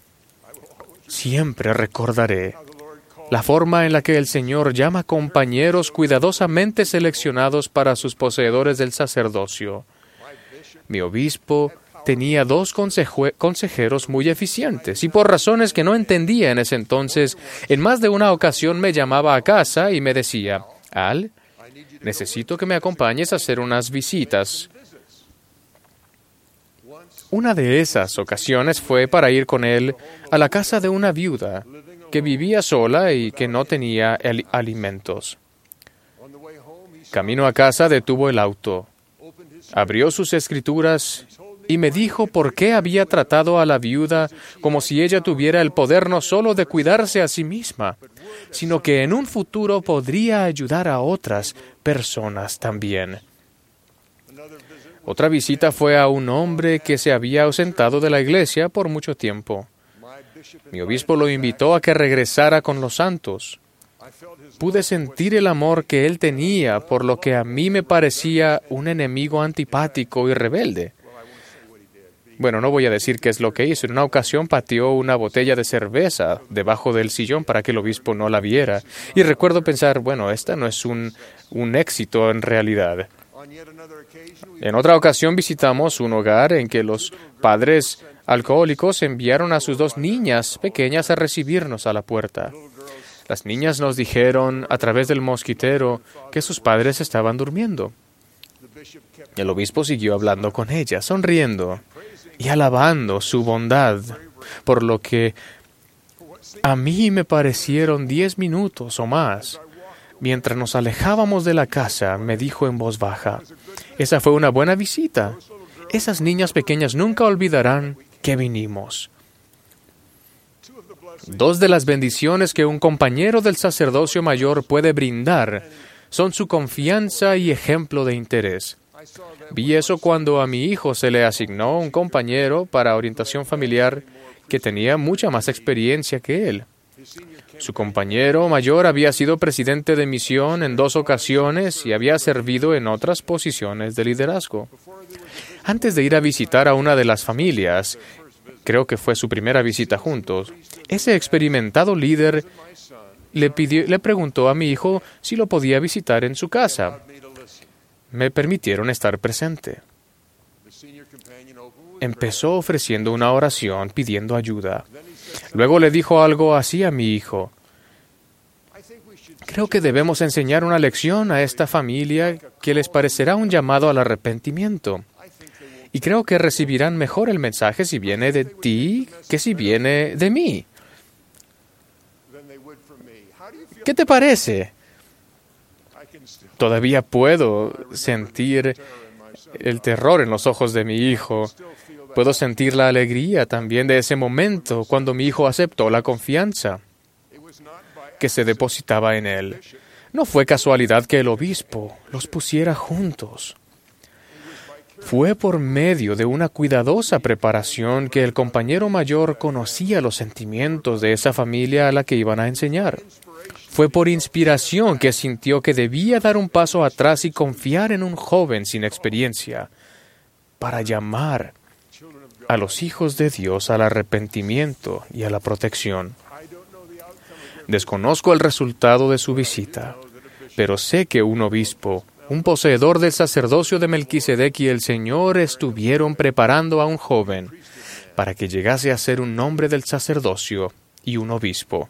Siempre recordaré la forma en la que el Señor llama compañeros cuidadosamente seleccionados para sus poseedores del sacerdocio. Mi obispo tenía 2 consejeros muy eficientes y por razones que no entendía en ese entonces, en más de una ocasión me llamaba a casa y me decía, Al, necesito que me acompañes a hacer unas visitas. Una de esas ocasiones fue para ir con él a la casa de una viuda que vivía sola y que no tenía alimentos. Camino a casa detuvo el auto, abrió sus escrituras y me dijo por qué había tratado a la viuda como si ella tuviera el poder no solo de cuidarse a sí misma, sino que en un futuro podría ayudar a otras personas también. Otra visita fue a un hombre que se había ausentado de la iglesia por mucho tiempo. Mi obispo lo invitó a que regresara con los santos. Pude sentir el amor que él tenía por lo que a mí me parecía un enemigo antipático y rebelde. Bueno, no voy a decir qué es lo que hizo. En una ocasión pateó una botella de cerveza debajo del sillón para que el obispo no la viera. Y recuerdo pensar, bueno, esta no es un éxito en realidad. En otra ocasión visitamos un hogar en que los padres alcohólicos enviaron a sus 2 niñas pequeñas a recibirnos a la puerta. Las niñas nos dijeron a través del mosquitero que sus padres estaban durmiendo. El obispo siguió hablando con ellas, sonriendo y alabando su bondad, por lo que a mí me parecieron 10 minutos o más. Mientras nos alejábamos de la casa, me dijo en voz baja, esa fue una buena visita. Esas niñas pequeñas nunca olvidarán que vinimos. 2 de las bendiciones que un compañero del sacerdocio mayor puede brindar son su confianza y ejemplo de interés. Vi eso cuando a mi hijo se le asignó un compañero para orientación familiar que tenía mucha más experiencia que él. Su compañero mayor había sido presidente de misión en 2 ocasiones y había servido en otras posiciones de liderazgo. Antes de ir a visitar a una de las familias, creo que fue su primera visita juntos, ese experimentado líder le preguntó a mi hijo si lo podía visitar en su casa. Me permitieron estar presente. Empezó ofreciendo una oración pidiendo ayuda. Luego le dijo algo así a mi hijo. Creo que debemos enseñar una lección a esta familia que les parecerá un llamado al arrepentimiento. Y creo que recibirán mejor el mensaje si viene de ti que si viene de mí. ¿Qué te parece? Todavía puedo sentir el terror en los ojos de mi hijo. Puedo sentir la alegría también de ese momento cuando mi hijo aceptó la confianza que se depositaba en él. No fue casualidad que el obispo los pusiera juntos. Fue por medio de una cuidadosa preparación que el compañero mayor conocía los sentimientos de esa familia a la que iban a enseñar. Fue por inspiración que sintió que debía dar un paso atrás y confiar en un joven sin experiencia para llamar a los hijos de Dios al arrepentimiento y a la protección. Desconozco el resultado de su visita, pero sé que un obispo, un poseedor del sacerdocio de Melquisedec y el Señor estuvieron preparando a un joven para que llegase a ser un hombre del sacerdocio y un obispo.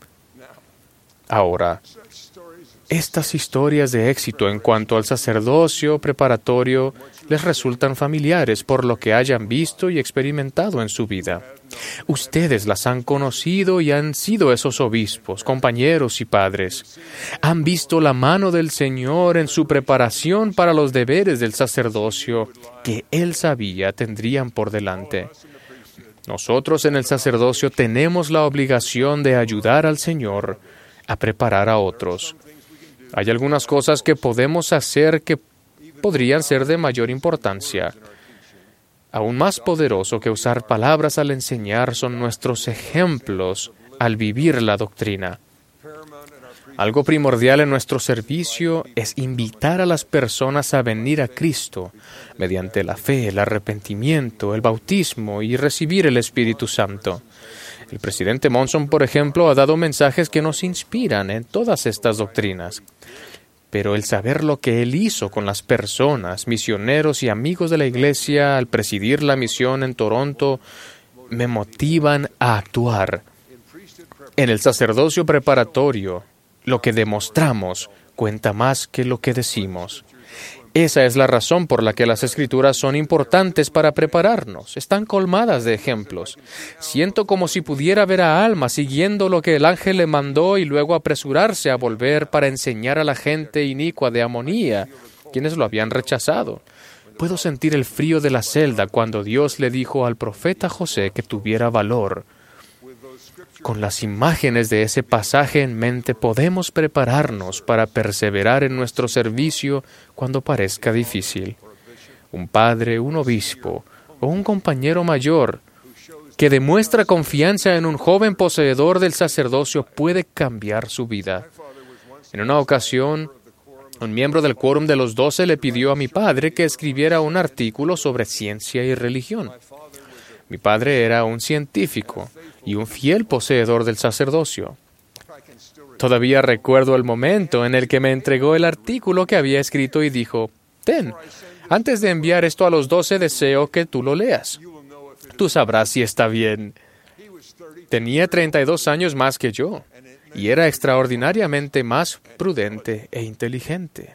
Ahora, estas historias de éxito en cuanto al sacerdocio preparatorio les resultan familiares por lo que hayan visto y experimentado en su vida. Ustedes las han conocido y han sido esos obispos, compañeros y padres. Han visto la mano del Señor en su preparación para los deberes del sacerdocio que Él sabía tendrían por delante. Nosotros en el sacerdocio tenemos la obligación de ayudar al Señor a preparar a otros. Hay algunas cosas que podemos hacer que podrían ser de mayor importancia. Aún más poderoso que usar palabras al enseñar son nuestros ejemplos al vivir la doctrina. Algo primordial en nuestro servicio es invitar a las personas a venir a Cristo mediante la fe, el arrepentimiento, el bautismo y recibir el Espíritu Santo. El presidente Monson, por ejemplo, ha dado mensajes que nos inspiran en todas estas doctrinas. Pero el saber lo que él hizo con las personas, misioneros y amigos de la Iglesia al presidir la misión en Toronto, me motivan a actuar. En el sacerdocio preparatorio, lo que demostramos cuenta más que lo que decimos. Esa es la razón por la que las Escrituras son importantes para prepararnos. Están colmadas de ejemplos. Siento como si pudiera ver a Alma siguiendo lo que el ángel le mandó y luego apresurarse a volver para enseñar a la gente inicua de Amonía, quienes lo habían rechazado. Puedo sentir el frío de la celda cuando Dios le dijo al profeta José que tuviera valor. Con las imágenes de ese pasaje en mente podemos prepararnos para perseverar en nuestro servicio cuando parezca difícil. Un padre, un obispo o un compañero mayor que demuestra confianza en un joven poseedor del sacerdocio puede cambiar su vida. En una ocasión, un miembro del quórum de los 12 le pidió a mi padre que escribiera un artículo sobre ciencia y religión. Mi padre era un científico y un fiel poseedor del sacerdocio. Todavía recuerdo el momento en el que me entregó el artículo que había escrito y dijo, «Ten, antes de enviar esto a los 12 deseo que tú lo leas. Tú sabrás si está bien». Tenía 32 años más que yo y era extraordinariamente más prudente e inteligente.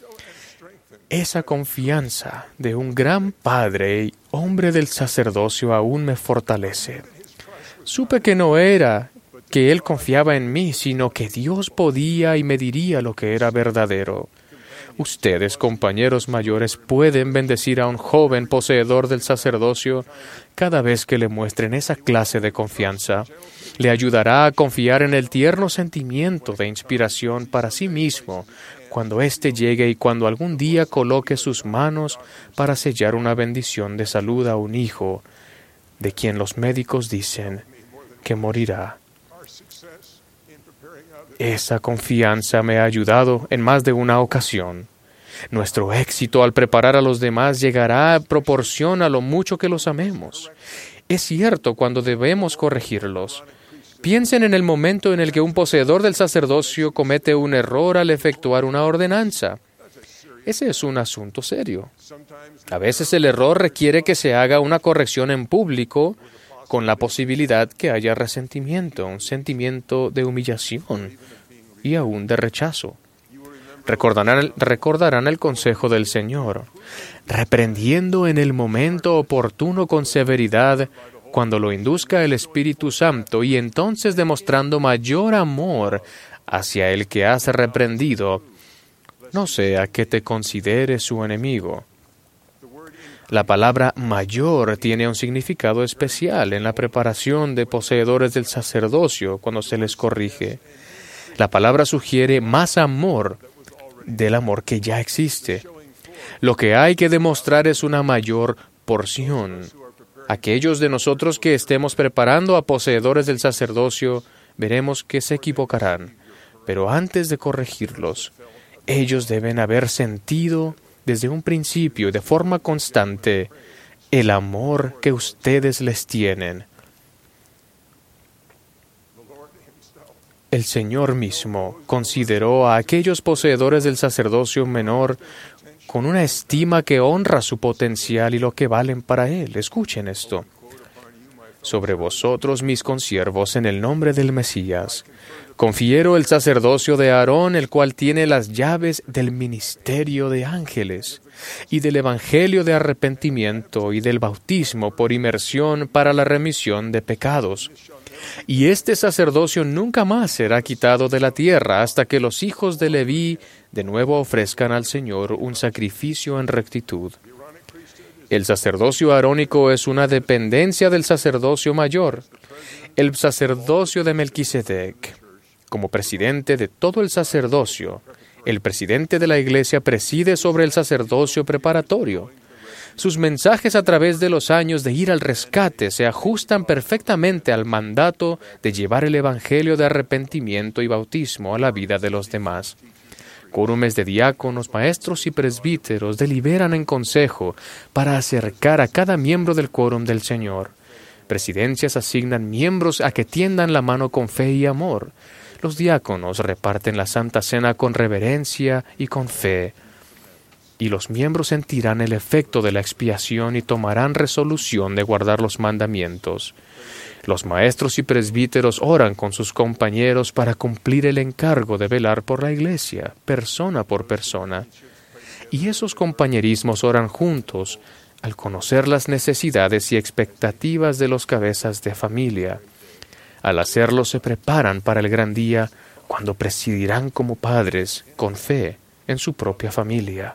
Esa confianza de un gran padre y hombre del sacerdocio aún me fortalece. Supe que no era que él confiaba en mí, sino que Dios podía y me diría lo que era verdadero. Ustedes, compañeros mayores, pueden bendecir a un joven poseedor del sacerdocio cada vez que le muestren esa clase de confianza. Le ayudará a confiar en el tierno sentimiento de inspiración para sí mismo cuando éste llegue y cuando algún día coloque sus manos para sellar una bendición de salud a un hijo de quien los médicos dicen que morirá. Esa confianza me ha ayudado en más de una ocasión. Nuestro éxito al preparar a los demás llegará en proporción a lo mucho que los amemos. Es cierto cuando debemos corregirlos. Piensen en el momento en el que un poseedor del sacerdocio comete un error al efectuar una ordenanza. Ese es un asunto serio. A veces el error requiere que se haga una corrección en público, con la posibilidad que haya resentimiento, un sentimiento de humillación y aún de rechazo. Recordarán el consejo del Señor, reprendiendo en el momento oportuno con severidad, cuando lo induzca el Espíritu Santo, y entonces demostrando mayor amor hacia el que has reprendido, no sea que te considere su enemigo. La palabra mayor tiene un significado especial en la preparación de poseedores del sacerdocio cuando se les corrige. La palabra sugiere más amor del amor que ya existe. Lo que hay que demostrar es una mayor porción. Aquellos de nosotros que estemos preparando a poseedores del sacerdocio, veremos que se equivocarán. Pero antes de corregirlos, ellos deben haber sentido desde un principio, de forma constante, el amor que ustedes les tienen. El Señor mismo consideró a aquellos poseedores del sacerdocio menor con una estima que honra su potencial y lo que valen para Él. Escuchen esto. Sobre vosotros, mis consiervos, en el nombre del Mesías, confiero el sacerdocio de Aarón, el cual tiene las llaves del ministerio de ángeles y del evangelio de arrepentimiento y del bautismo por inmersión para la remisión de pecados. Y este sacerdocio nunca más será quitado de la tierra hasta que los hijos de Leví de nuevo ofrezcan al Señor un sacrificio en rectitud. El sacerdocio arónico es una dependencia del sacerdocio mayor. El sacerdocio de Melquisedec, como presidente de todo el sacerdocio, el presidente de la Iglesia preside sobre el sacerdocio preparatorio. Sus mensajes a través de los años de ir al rescate se ajustan perfectamente al mandato de llevar el evangelio de arrepentimiento y bautismo a la vida de los demás. Quórumes de diáconos, maestros y presbíteros deliberan en consejo para acercar a cada miembro del quórum del Señor. Presidencias asignan miembros a que tiendan la mano con fe y amor. Los diáconos reparten la Santa Cena con reverencia y con fe. Y los miembros sentirán el efecto de la expiación y tomarán resolución de guardar los mandamientos. Los maestros y presbíteros oran con sus compañeros para cumplir el encargo de velar por la Iglesia, persona por persona. Y esos compañerismos oran juntos al conocer las necesidades y expectativas de los cabezas de familia. Al hacerlo se preparan para el gran día cuando presidirán como padres, con fe, en su propia familia.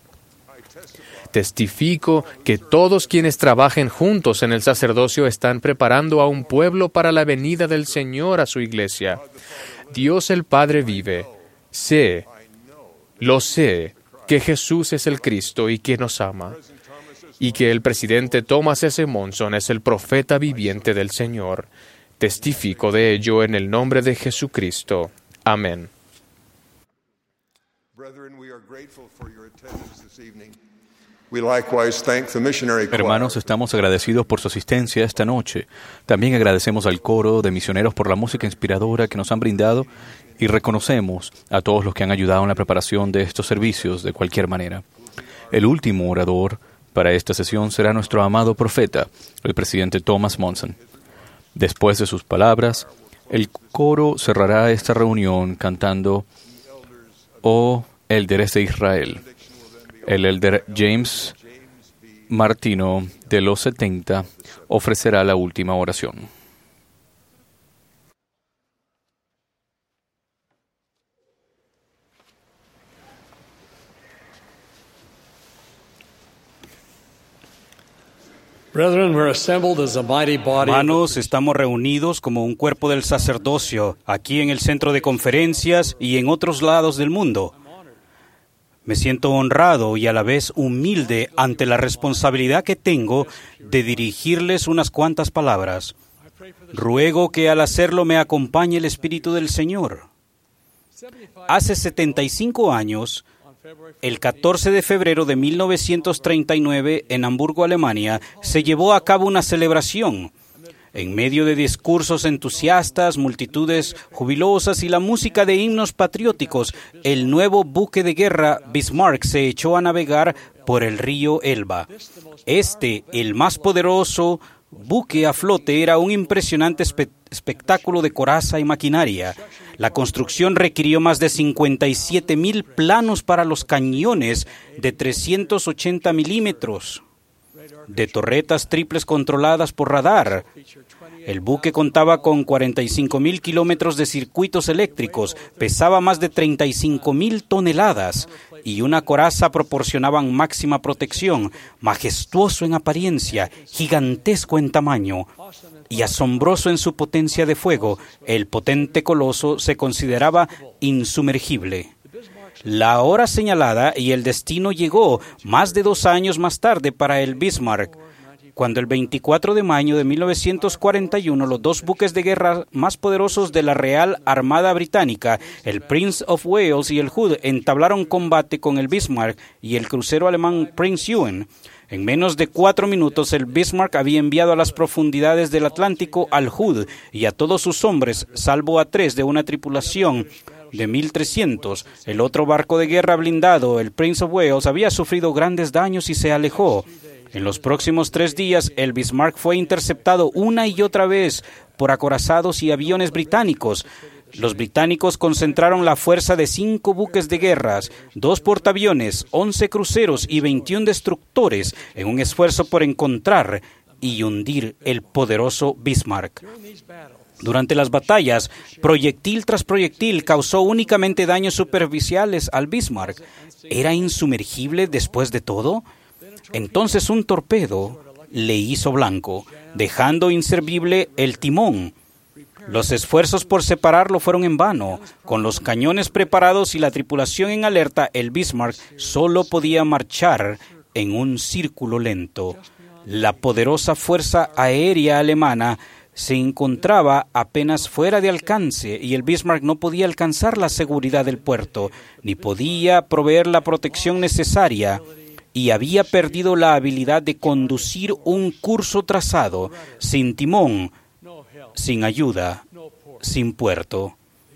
Testifico que todos quienes trabajen juntos en el sacerdocio están preparando a un pueblo para la venida del Señor a su iglesia. Dios el Padre vive. Lo sé, que Jesús es el Cristo y que nos ama, y que el presidente Thomas S. Monson es el profeta viviente del Señor. Testifico de ello en el nombre de Jesucristo. Amén. Hermanos, estamos agradecidos por su asistencia esta noche. También agradecemos al coro de misioneros por la música inspiradora que nos han brindado y reconocemos a todos los que han ayudado en la preparación de estos servicios de cualquier manera. El último orador para esta sesión será nuestro amado profeta, el presidente Thomas Monson. Después de sus palabras, el coro cerrará esta reunión cantando «Oh, Élderes de Israel». El elder James Martino, de los 70, ofrecerá la última oración. Hermanos, estamos reunidos como un cuerpo del sacerdocio, aquí en el centro de conferencias y en otros lados del mundo. Me siento honrado y a la vez humilde ante la responsabilidad que tengo de dirigirles unas cuantas palabras. Ruego que al hacerlo me acompañe el Espíritu del Señor. Hace 75 años, El 14 de febrero de 1939, en Hamburgo, Alemania, se llevó a cabo una celebración. En medio de discursos entusiastas, multitudes jubilosas y la música de himnos patrióticos, el nuevo buque de guerra Bismarck se echó a navegar por el río Elba. El más poderoso buque a flote, era un impresionante espectáculo de coraza y maquinaria. La construcción requirió más de 57,000 planos para los cañones de 380 milímetros, de torretas triples controladas por radar. El buque contaba con 45,000 kilómetros de circuitos eléctricos, pesaba más de 35,000 toneladas y una coraza proporcionaban máxima protección. Majestuoso en apariencia, gigantesco en tamaño y asombroso en su potencia de fuego, el potente coloso se consideraba insumergible. La hora señalada y el destino llegó más de 2 años más tarde para el Bismarck, cuando el 24 de mayo de 1941 los 2 buques de guerra más poderosos de la Real Armada Británica, el Prince of Wales y el Hood, entablaron combate con el Bismarck y el crucero alemán Prinz Eugen. En menos de 4 minutos, el Bismarck había enviado a las profundidades del Atlántico al Hood y a todos sus hombres, salvo a 3 de una tripulación de 1,300. El otro barco de guerra blindado, el Prince of Wales, había sufrido grandes daños y se alejó. En los próximos 3 días, el Bismarck fue interceptado una y otra vez por acorazados y aviones británicos. Los británicos concentraron la fuerza de 5 buques de guerra, 2 portaaviones, 11 cruceros y 21 destructores en un esfuerzo por encontrar y hundir el poderoso Bismarck. Durante las batallas, proyectil tras proyectil causó únicamente daños superficiales al Bismarck. ¿Era insumergible después de todo? Entonces un torpedo le hizo blanco, dejando inservible el timón. Los esfuerzos por separarlo fueron en vano. Con los cañones preparados y la tripulación en alerta, el Bismarck solo podía marchar en un círculo lento. La poderosa fuerza aérea alemana se encontraba apenas fuera de alcance y el Bismarck no podía alcanzar la seguridad del puerto, ni podía proveer la protección necesaria, y había perdido la habilidad de conducir un curso trazado, sin timón, sin ayuda, sin puerto.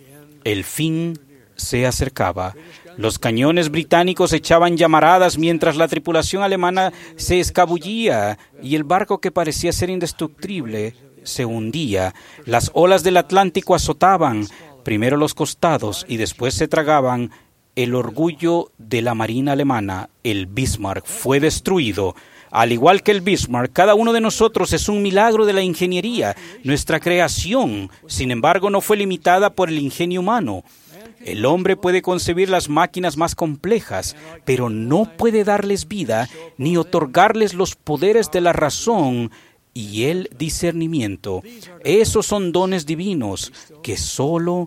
El fin se acercaba. Los cañones británicos echaban llamaradas mientras la tripulación alemana se escabullía y el barco, que parecía ser indestructible, se hundía. Las olas del Atlántico azotaban primero los costados y después se tragaban el orgullo de la marina alemana. El Bismarck fue destruido. Al igual que el Bismarck, cada uno de nosotros es un milagro de la ingeniería. Nuestra creación, sin embargo, no fue limitada por el ingenio humano. El hombre puede concebir las máquinas más complejas, pero no puede darles vida ni otorgarles los poderes de la razón y el discernimiento. Esos son dones divinos que solo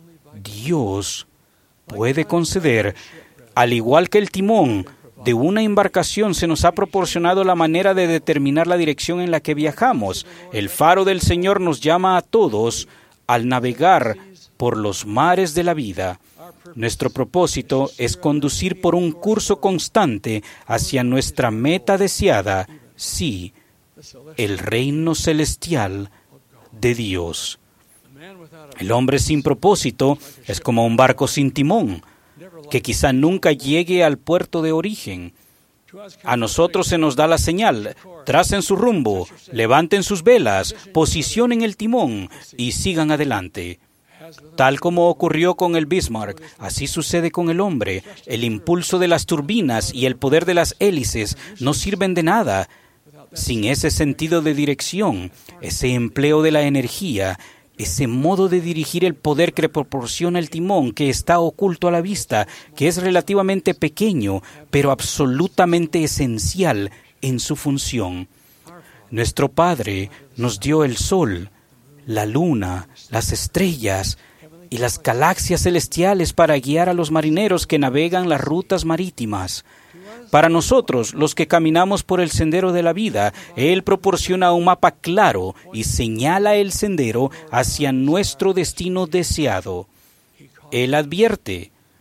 Dios puede conceder. Al igual que el timón de una embarcación, se nos ha proporcionado la manera de determinar la dirección en la que viajamos. El faro del Señor nos llama a todos al navegar por los mares de la vida. Nuestro propósito es conducir por un curso constante hacia nuestra meta deseada, sí, el reino celestial de Dios. El hombre sin propósito es como un barco sin timón, que quizá nunca llegue al puerto de origen. A nosotros se nos da la señal: tracen su rumbo, levanten sus velas, posicionen el timón y sigan adelante. Tal como ocurrió con el Bismarck, así sucede con el hombre. El impulso de las turbinas y el poder de las hélices no sirven de nada sin ese sentido de dirección, ese empleo de la energía, ese modo de dirigir el poder que proporciona el timón, que está oculto a la vista, que es relativamente pequeño, pero absolutamente esencial en su función. Nuestro Padre nos dio el sol, la luna, las estrellas y las galaxias celestiales para guiar a los marineros que navegan las rutas marítimas. Para nosotros, los que caminamos por el sendero de la vida, Él proporciona un mapa claro y señala el sendero hacia nuestro destino deseado. Él advierte: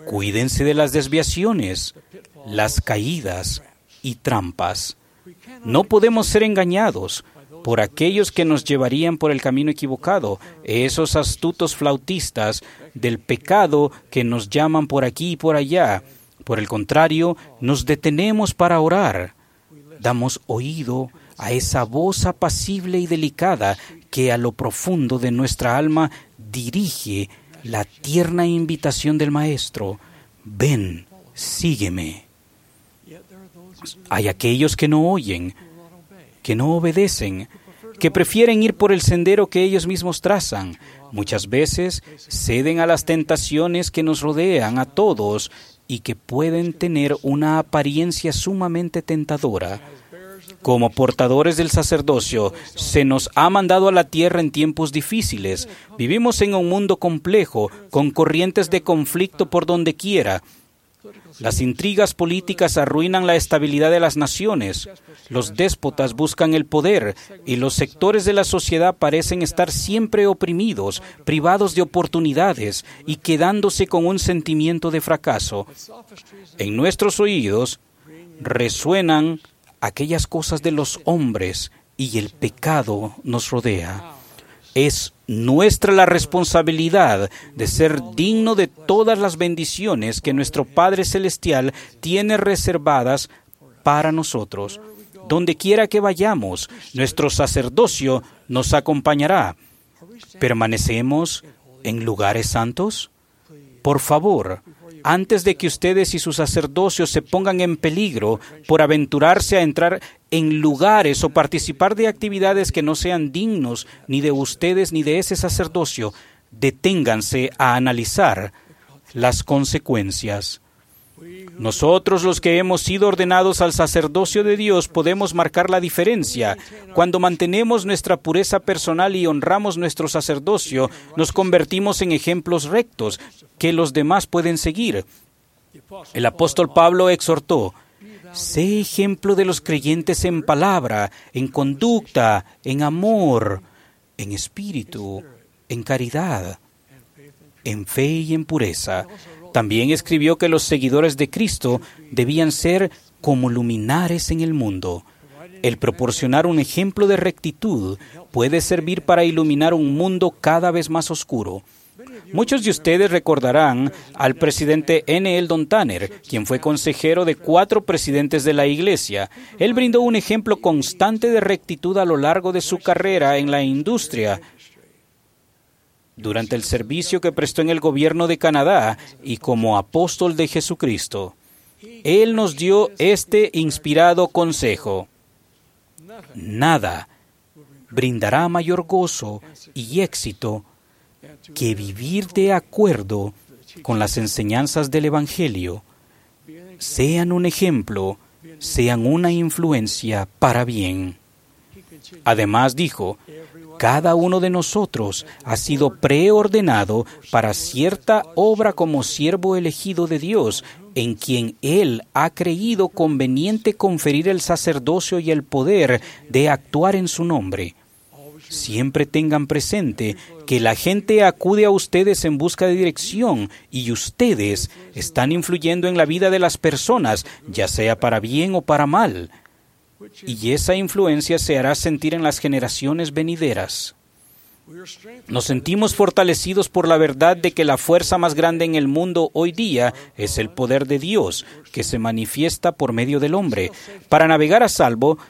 Cuídense de las desviaciones, las caídas y trampas. No podemos ser engañados por aquellos que nos llevarían por el camino equivocado, esos astutos flautistas del pecado que nos llaman por aquí y por allá. Por el contrario, nos detenemos para orar. Damos oído a esa voz apacible y delicada que a lo profundo de nuestra alma dirige la tierna invitación del Maestro. Ven, sígueme. Hay aquellos que no oyen, que no obedecen, que prefieren ir por el sendero que ellos mismos trazan. Muchas veces ceden a las tentaciones que nos rodean a todos y que pueden tener una apariencia sumamente tentadora. Como portadores del sacerdocio, se nos ha mandado a la tierra en tiempos difíciles. Vivimos en un mundo complejo, con corrientes de conflicto por donde quiera. Las intrigas políticas arruinan la estabilidad de las naciones. Los déspotas buscan el poder y los sectores de la sociedad parecen estar siempre oprimidos, privados de oportunidades y quedándose con un sentimiento de fracaso. En nuestros oídos resuenan aquellas cosas de los hombres y el pecado nos rodea. Es nuestra la responsabilidad de ser digno de todas las bendiciones que nuestro Padre Celestial tiene reservadas para nosotros. Donde quiera que vayamos, nuestro sacerdocio nos acompañará. ¿Permanecemos en lugares santos? Por favor, antes de que ustedes y su sacerdocio se pongan en peligro por aventurarse a entrar en lugares o participar de actividades que no sean dignos ni de ustedes ni de ese sacerdocio, deténganse a analizar las consecuencias. Nosotros, los que hemos sido ordenados al sacerdocio de Dios, podemos marcar la diferencia. Cuando mantenemos nuestra pureza personal y honramos nuestro sacerdocio, nos convertimos en ejemplos rectos que los demás pueden seguir. El apóstol Pablo exhortó: sé ejemplo de los creyentes en palabra, en conducta, en amor, en espíritu, en caridad, en fe y en pureza. También escribió que los seguidores de Cristo debían ser como luminares en el mundo. El proporcionar un ejemplo de rectitud puede servir para iluminar un mundo cada vez más oscuro. Muchos de ustedes recordarán al presidente N. Eldon Tanner, quien fue consejero de 4 presidentes de la Iglesia. Él brindó un ejemplo constante de rectitud a lo largo de su carrera en la industria. Durante el servicio que prestó en el gobierno de Canadá y como apóstol de Jesucristo, Él nos dio este inspirado consejo: nada brindará mayor gozo y éxito que vivir de acuerdo con las enseñanzas del Evangelio. Sean un ejemplo, sean una influencia para bien. Además dijo: cada uno de nosotros ha sido preordenado para cierta obra como siervo elegido de Dios, en quien Él ha creído conveniente conferir el sacerdocio y el poder de actuar en su nombre. Siempre tengan presente que la gente acude a ustedes en busca de dirección y ustedes están influyendo en la vida de las personas, ya sea para bien o para mal. Y esa influencia se hará sentir en las generaciones venideras. Nos sentimos fortalecidos por la verdad de que la fuerza más grande en el mundo hoy día es el poder de Dios, que se manifiesta por medio del hombre. Para navegar a salvo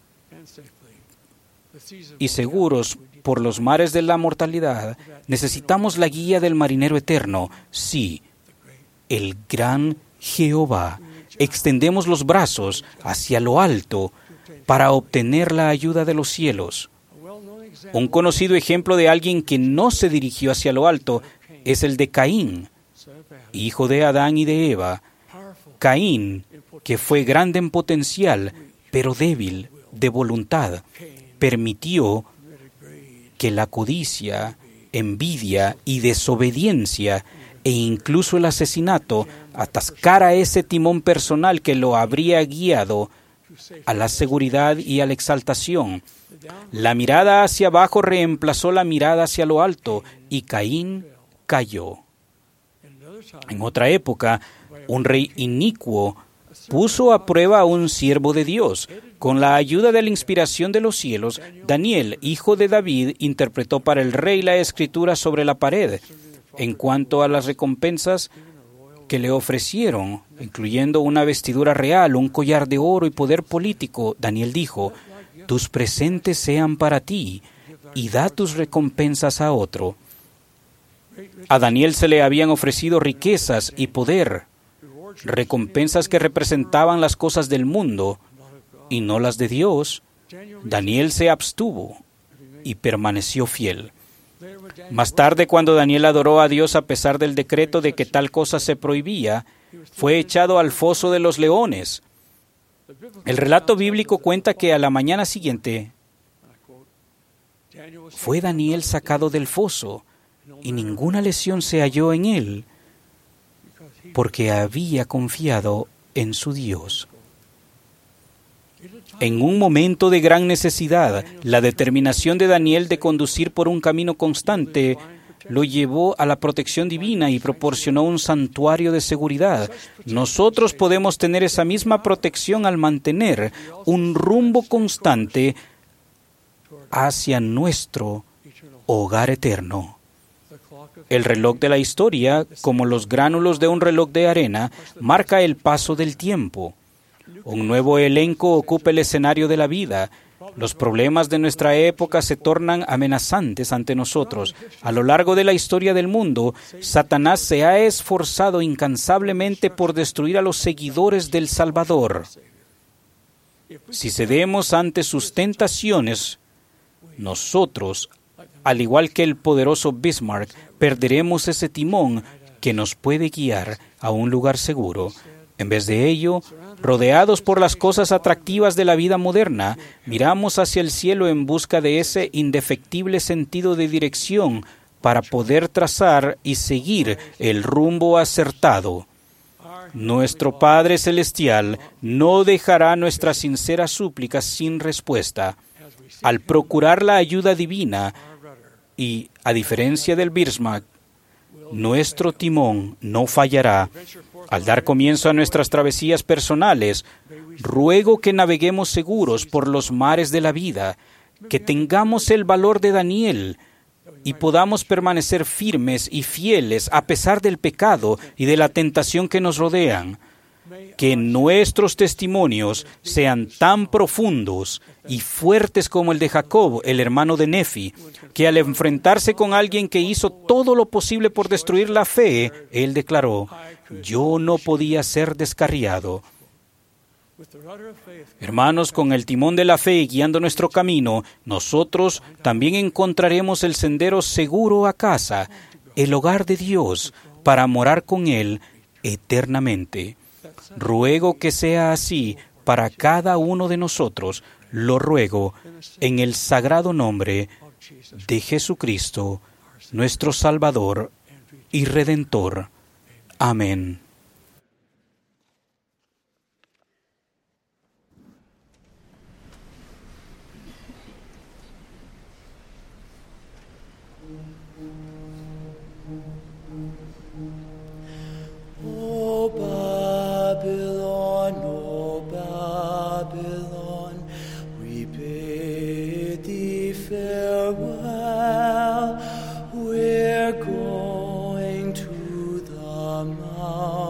y seguros por los mares de la mortalidad, necesitamos la guía del marinero eterno, sí, el gran Jehová. Extendemos los brazos hacia lo alto para obtener la ayuda de los cielos. Un conocido ejemplo de alguien que no se dirigió hacia lo alto es el de Caín, hijo de Adán y de Eva. Caín, que fue grande en potencial, pero débil de voluntad, permitió que la codicia, envidia y desobediencia e incluso el asesinato atascara ese timón personal que lo habría guiado a la seguridad y a la exaltación. La mirada hacia abajo reemplazó la mirada hacia lo alto y Caín cayó. En otra época, un rey inicuo puso a prueba a un siervo de Dios. Con la ayuda de la inspiración de los cielos, Daniel, hijo de David, interpretó para el rey la escritura sobre la pared. En cuanto a las recompensas que le ofrecieron, incluyendo una vestidura real, un collar de oro y poder político, Daniel dijo: «Tus presentes sean para ti, y da tus recompensas a otro». A Daniel se le habían ofrecido riquezas y poder, recompensas que representaban las cosas del mundo y no las de Dios. Daniel se abstuvo y permaneció fiel. Más tarde, cuando Daniel adoró a Dios a pesar del decreto de que tal cosa se prohibía, fue echado al foso de los leones. El relato bíblico cuenta que a la mañana siguiente fue Daniel sacado del foso y ninguna lesión se halló en él, porque había confiado en su Dios. En un momento de gran necesidad, la determinación de Daniel de conducir por un camino constante lo llevó a la protección divina y proporcionó un santuario de seguridad. Nosotros podemos tener esa misma protección al mantener un rumbo constante hacia nuestro hogar eterno. El reloj de la historia, como los gránulos de un reloj de arena, marca el paso del tiempo. Un nuevo elenco ocupa el escenario de la vida. Los problemas de nuestra época se tornan amenazantes ante nosotros. A lo largo de la historia del mundo, Satanás se ha esforzado incansablemente por destruir a los seguidores del Salvador. Si cedemos ante sus tentaciones, nosotros, al igual que el poderoso Bismarck, perderemos ese timón que nos puede guiar a un lugar seguro. En vez de ello, rodeados por las cosas atractivas de la vida moderna, miramos hacia el cielo en busca de ese indefectible sentido de dirección para poder trazar y seguir el rumbo acertado. Nuestro Padre Celestial no dejará nuestras sinceras súplicas sin respuesta. Al procurar la ayuda divina, y, a diferencia del Bismarck, nuestro timón no fallará. Al dar comienzo a nuestras travesías personales, ruego que naveguemos seguros por los mares de la vida, que tengamos el valor de Daniel y podamos permanecer firmes y fieles a pesar del pecado y de la tentación que nos rodean. Que nuestros testimonios sean tan profundos y fuertes como el de Jacob, el hermano de Nefi, que al enfrentarse con alguien que hizo todo lo posible por destruir la fe, él declaró: «Yo no podía ser descarriado». Hermanos, con el timón de la fe guiando nuestro camino, nosotros también encontraremos el sendero seguro a casa, el hogar de Dios, para morar con Él eternamente. Ruego que sea así para cada uno de nosotros. Lo ruego en el sagrado nombre de Jesucristo, nuestro Salvador y Redentor. Amén. O Babylon, we bid thee farewell. We're going to the mountain.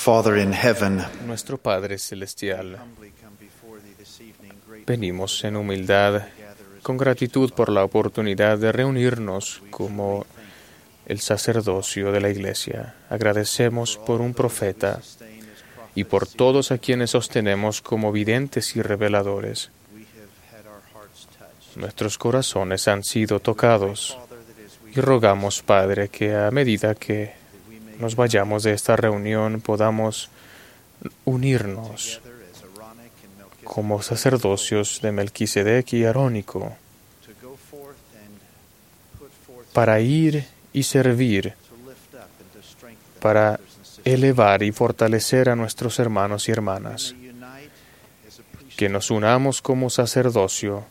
Father in heaven, Nuestro Padre Celestial, venimos en humildad, con gratitud por la oportunidad de reunirnos como el sacerdocio de la Iglesia. Agradecemos por un profeta y por todos a quienes sostenemos como videntes y reveladores. Nuestros corazones han sido tocados y rogamos, Padre, que a medida que nos vayamos de esta reunión podamos unirnos como sacerdocios de Melquisedec y Arónico para ir y servir, para elevar y fortalecer a nuestros hermanos y hermanas, que nos unamos como sacerdocio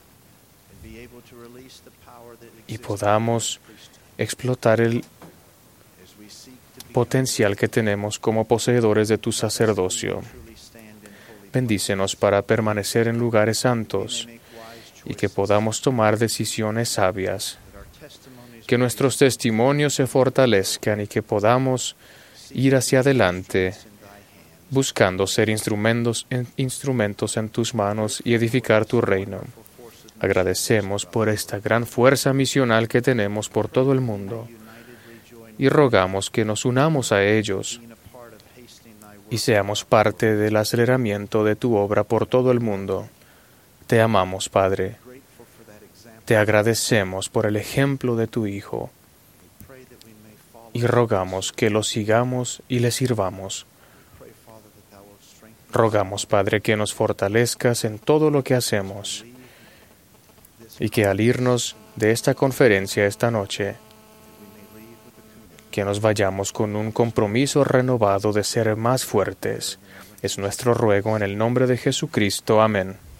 y podamos explotar el potencial que tenemos como poseedores de tu sacerdocio. Bendícenos para permanecer en lugares santos y que podamos tomar decisiones sabias, que nuestros testimonios se fortalezcan y que podamos ir hacia adelante buscando ser instrumentos en tus manos y edificar tu reino. Agradecemos por esta gran fuerza misional que tenemos por todo el mundo y rogamos que nos unamos a ellos y seamos parte del aceleramiento de tu obra por todo el mundo. Te amamos, Padre. Te agradecemos por el ejemplo de tu Hijo y rogamos que lo sigamos y le sirvamos. Rogamos, Padre, que nos fortalezcas en todo lo que hacemos y que al irnos de esta conferencia esta noche, que nos vayamos con un compromiso renovado de ser más fuertes. Es nuestro ruego en el nombre de Jesucristo. Amén.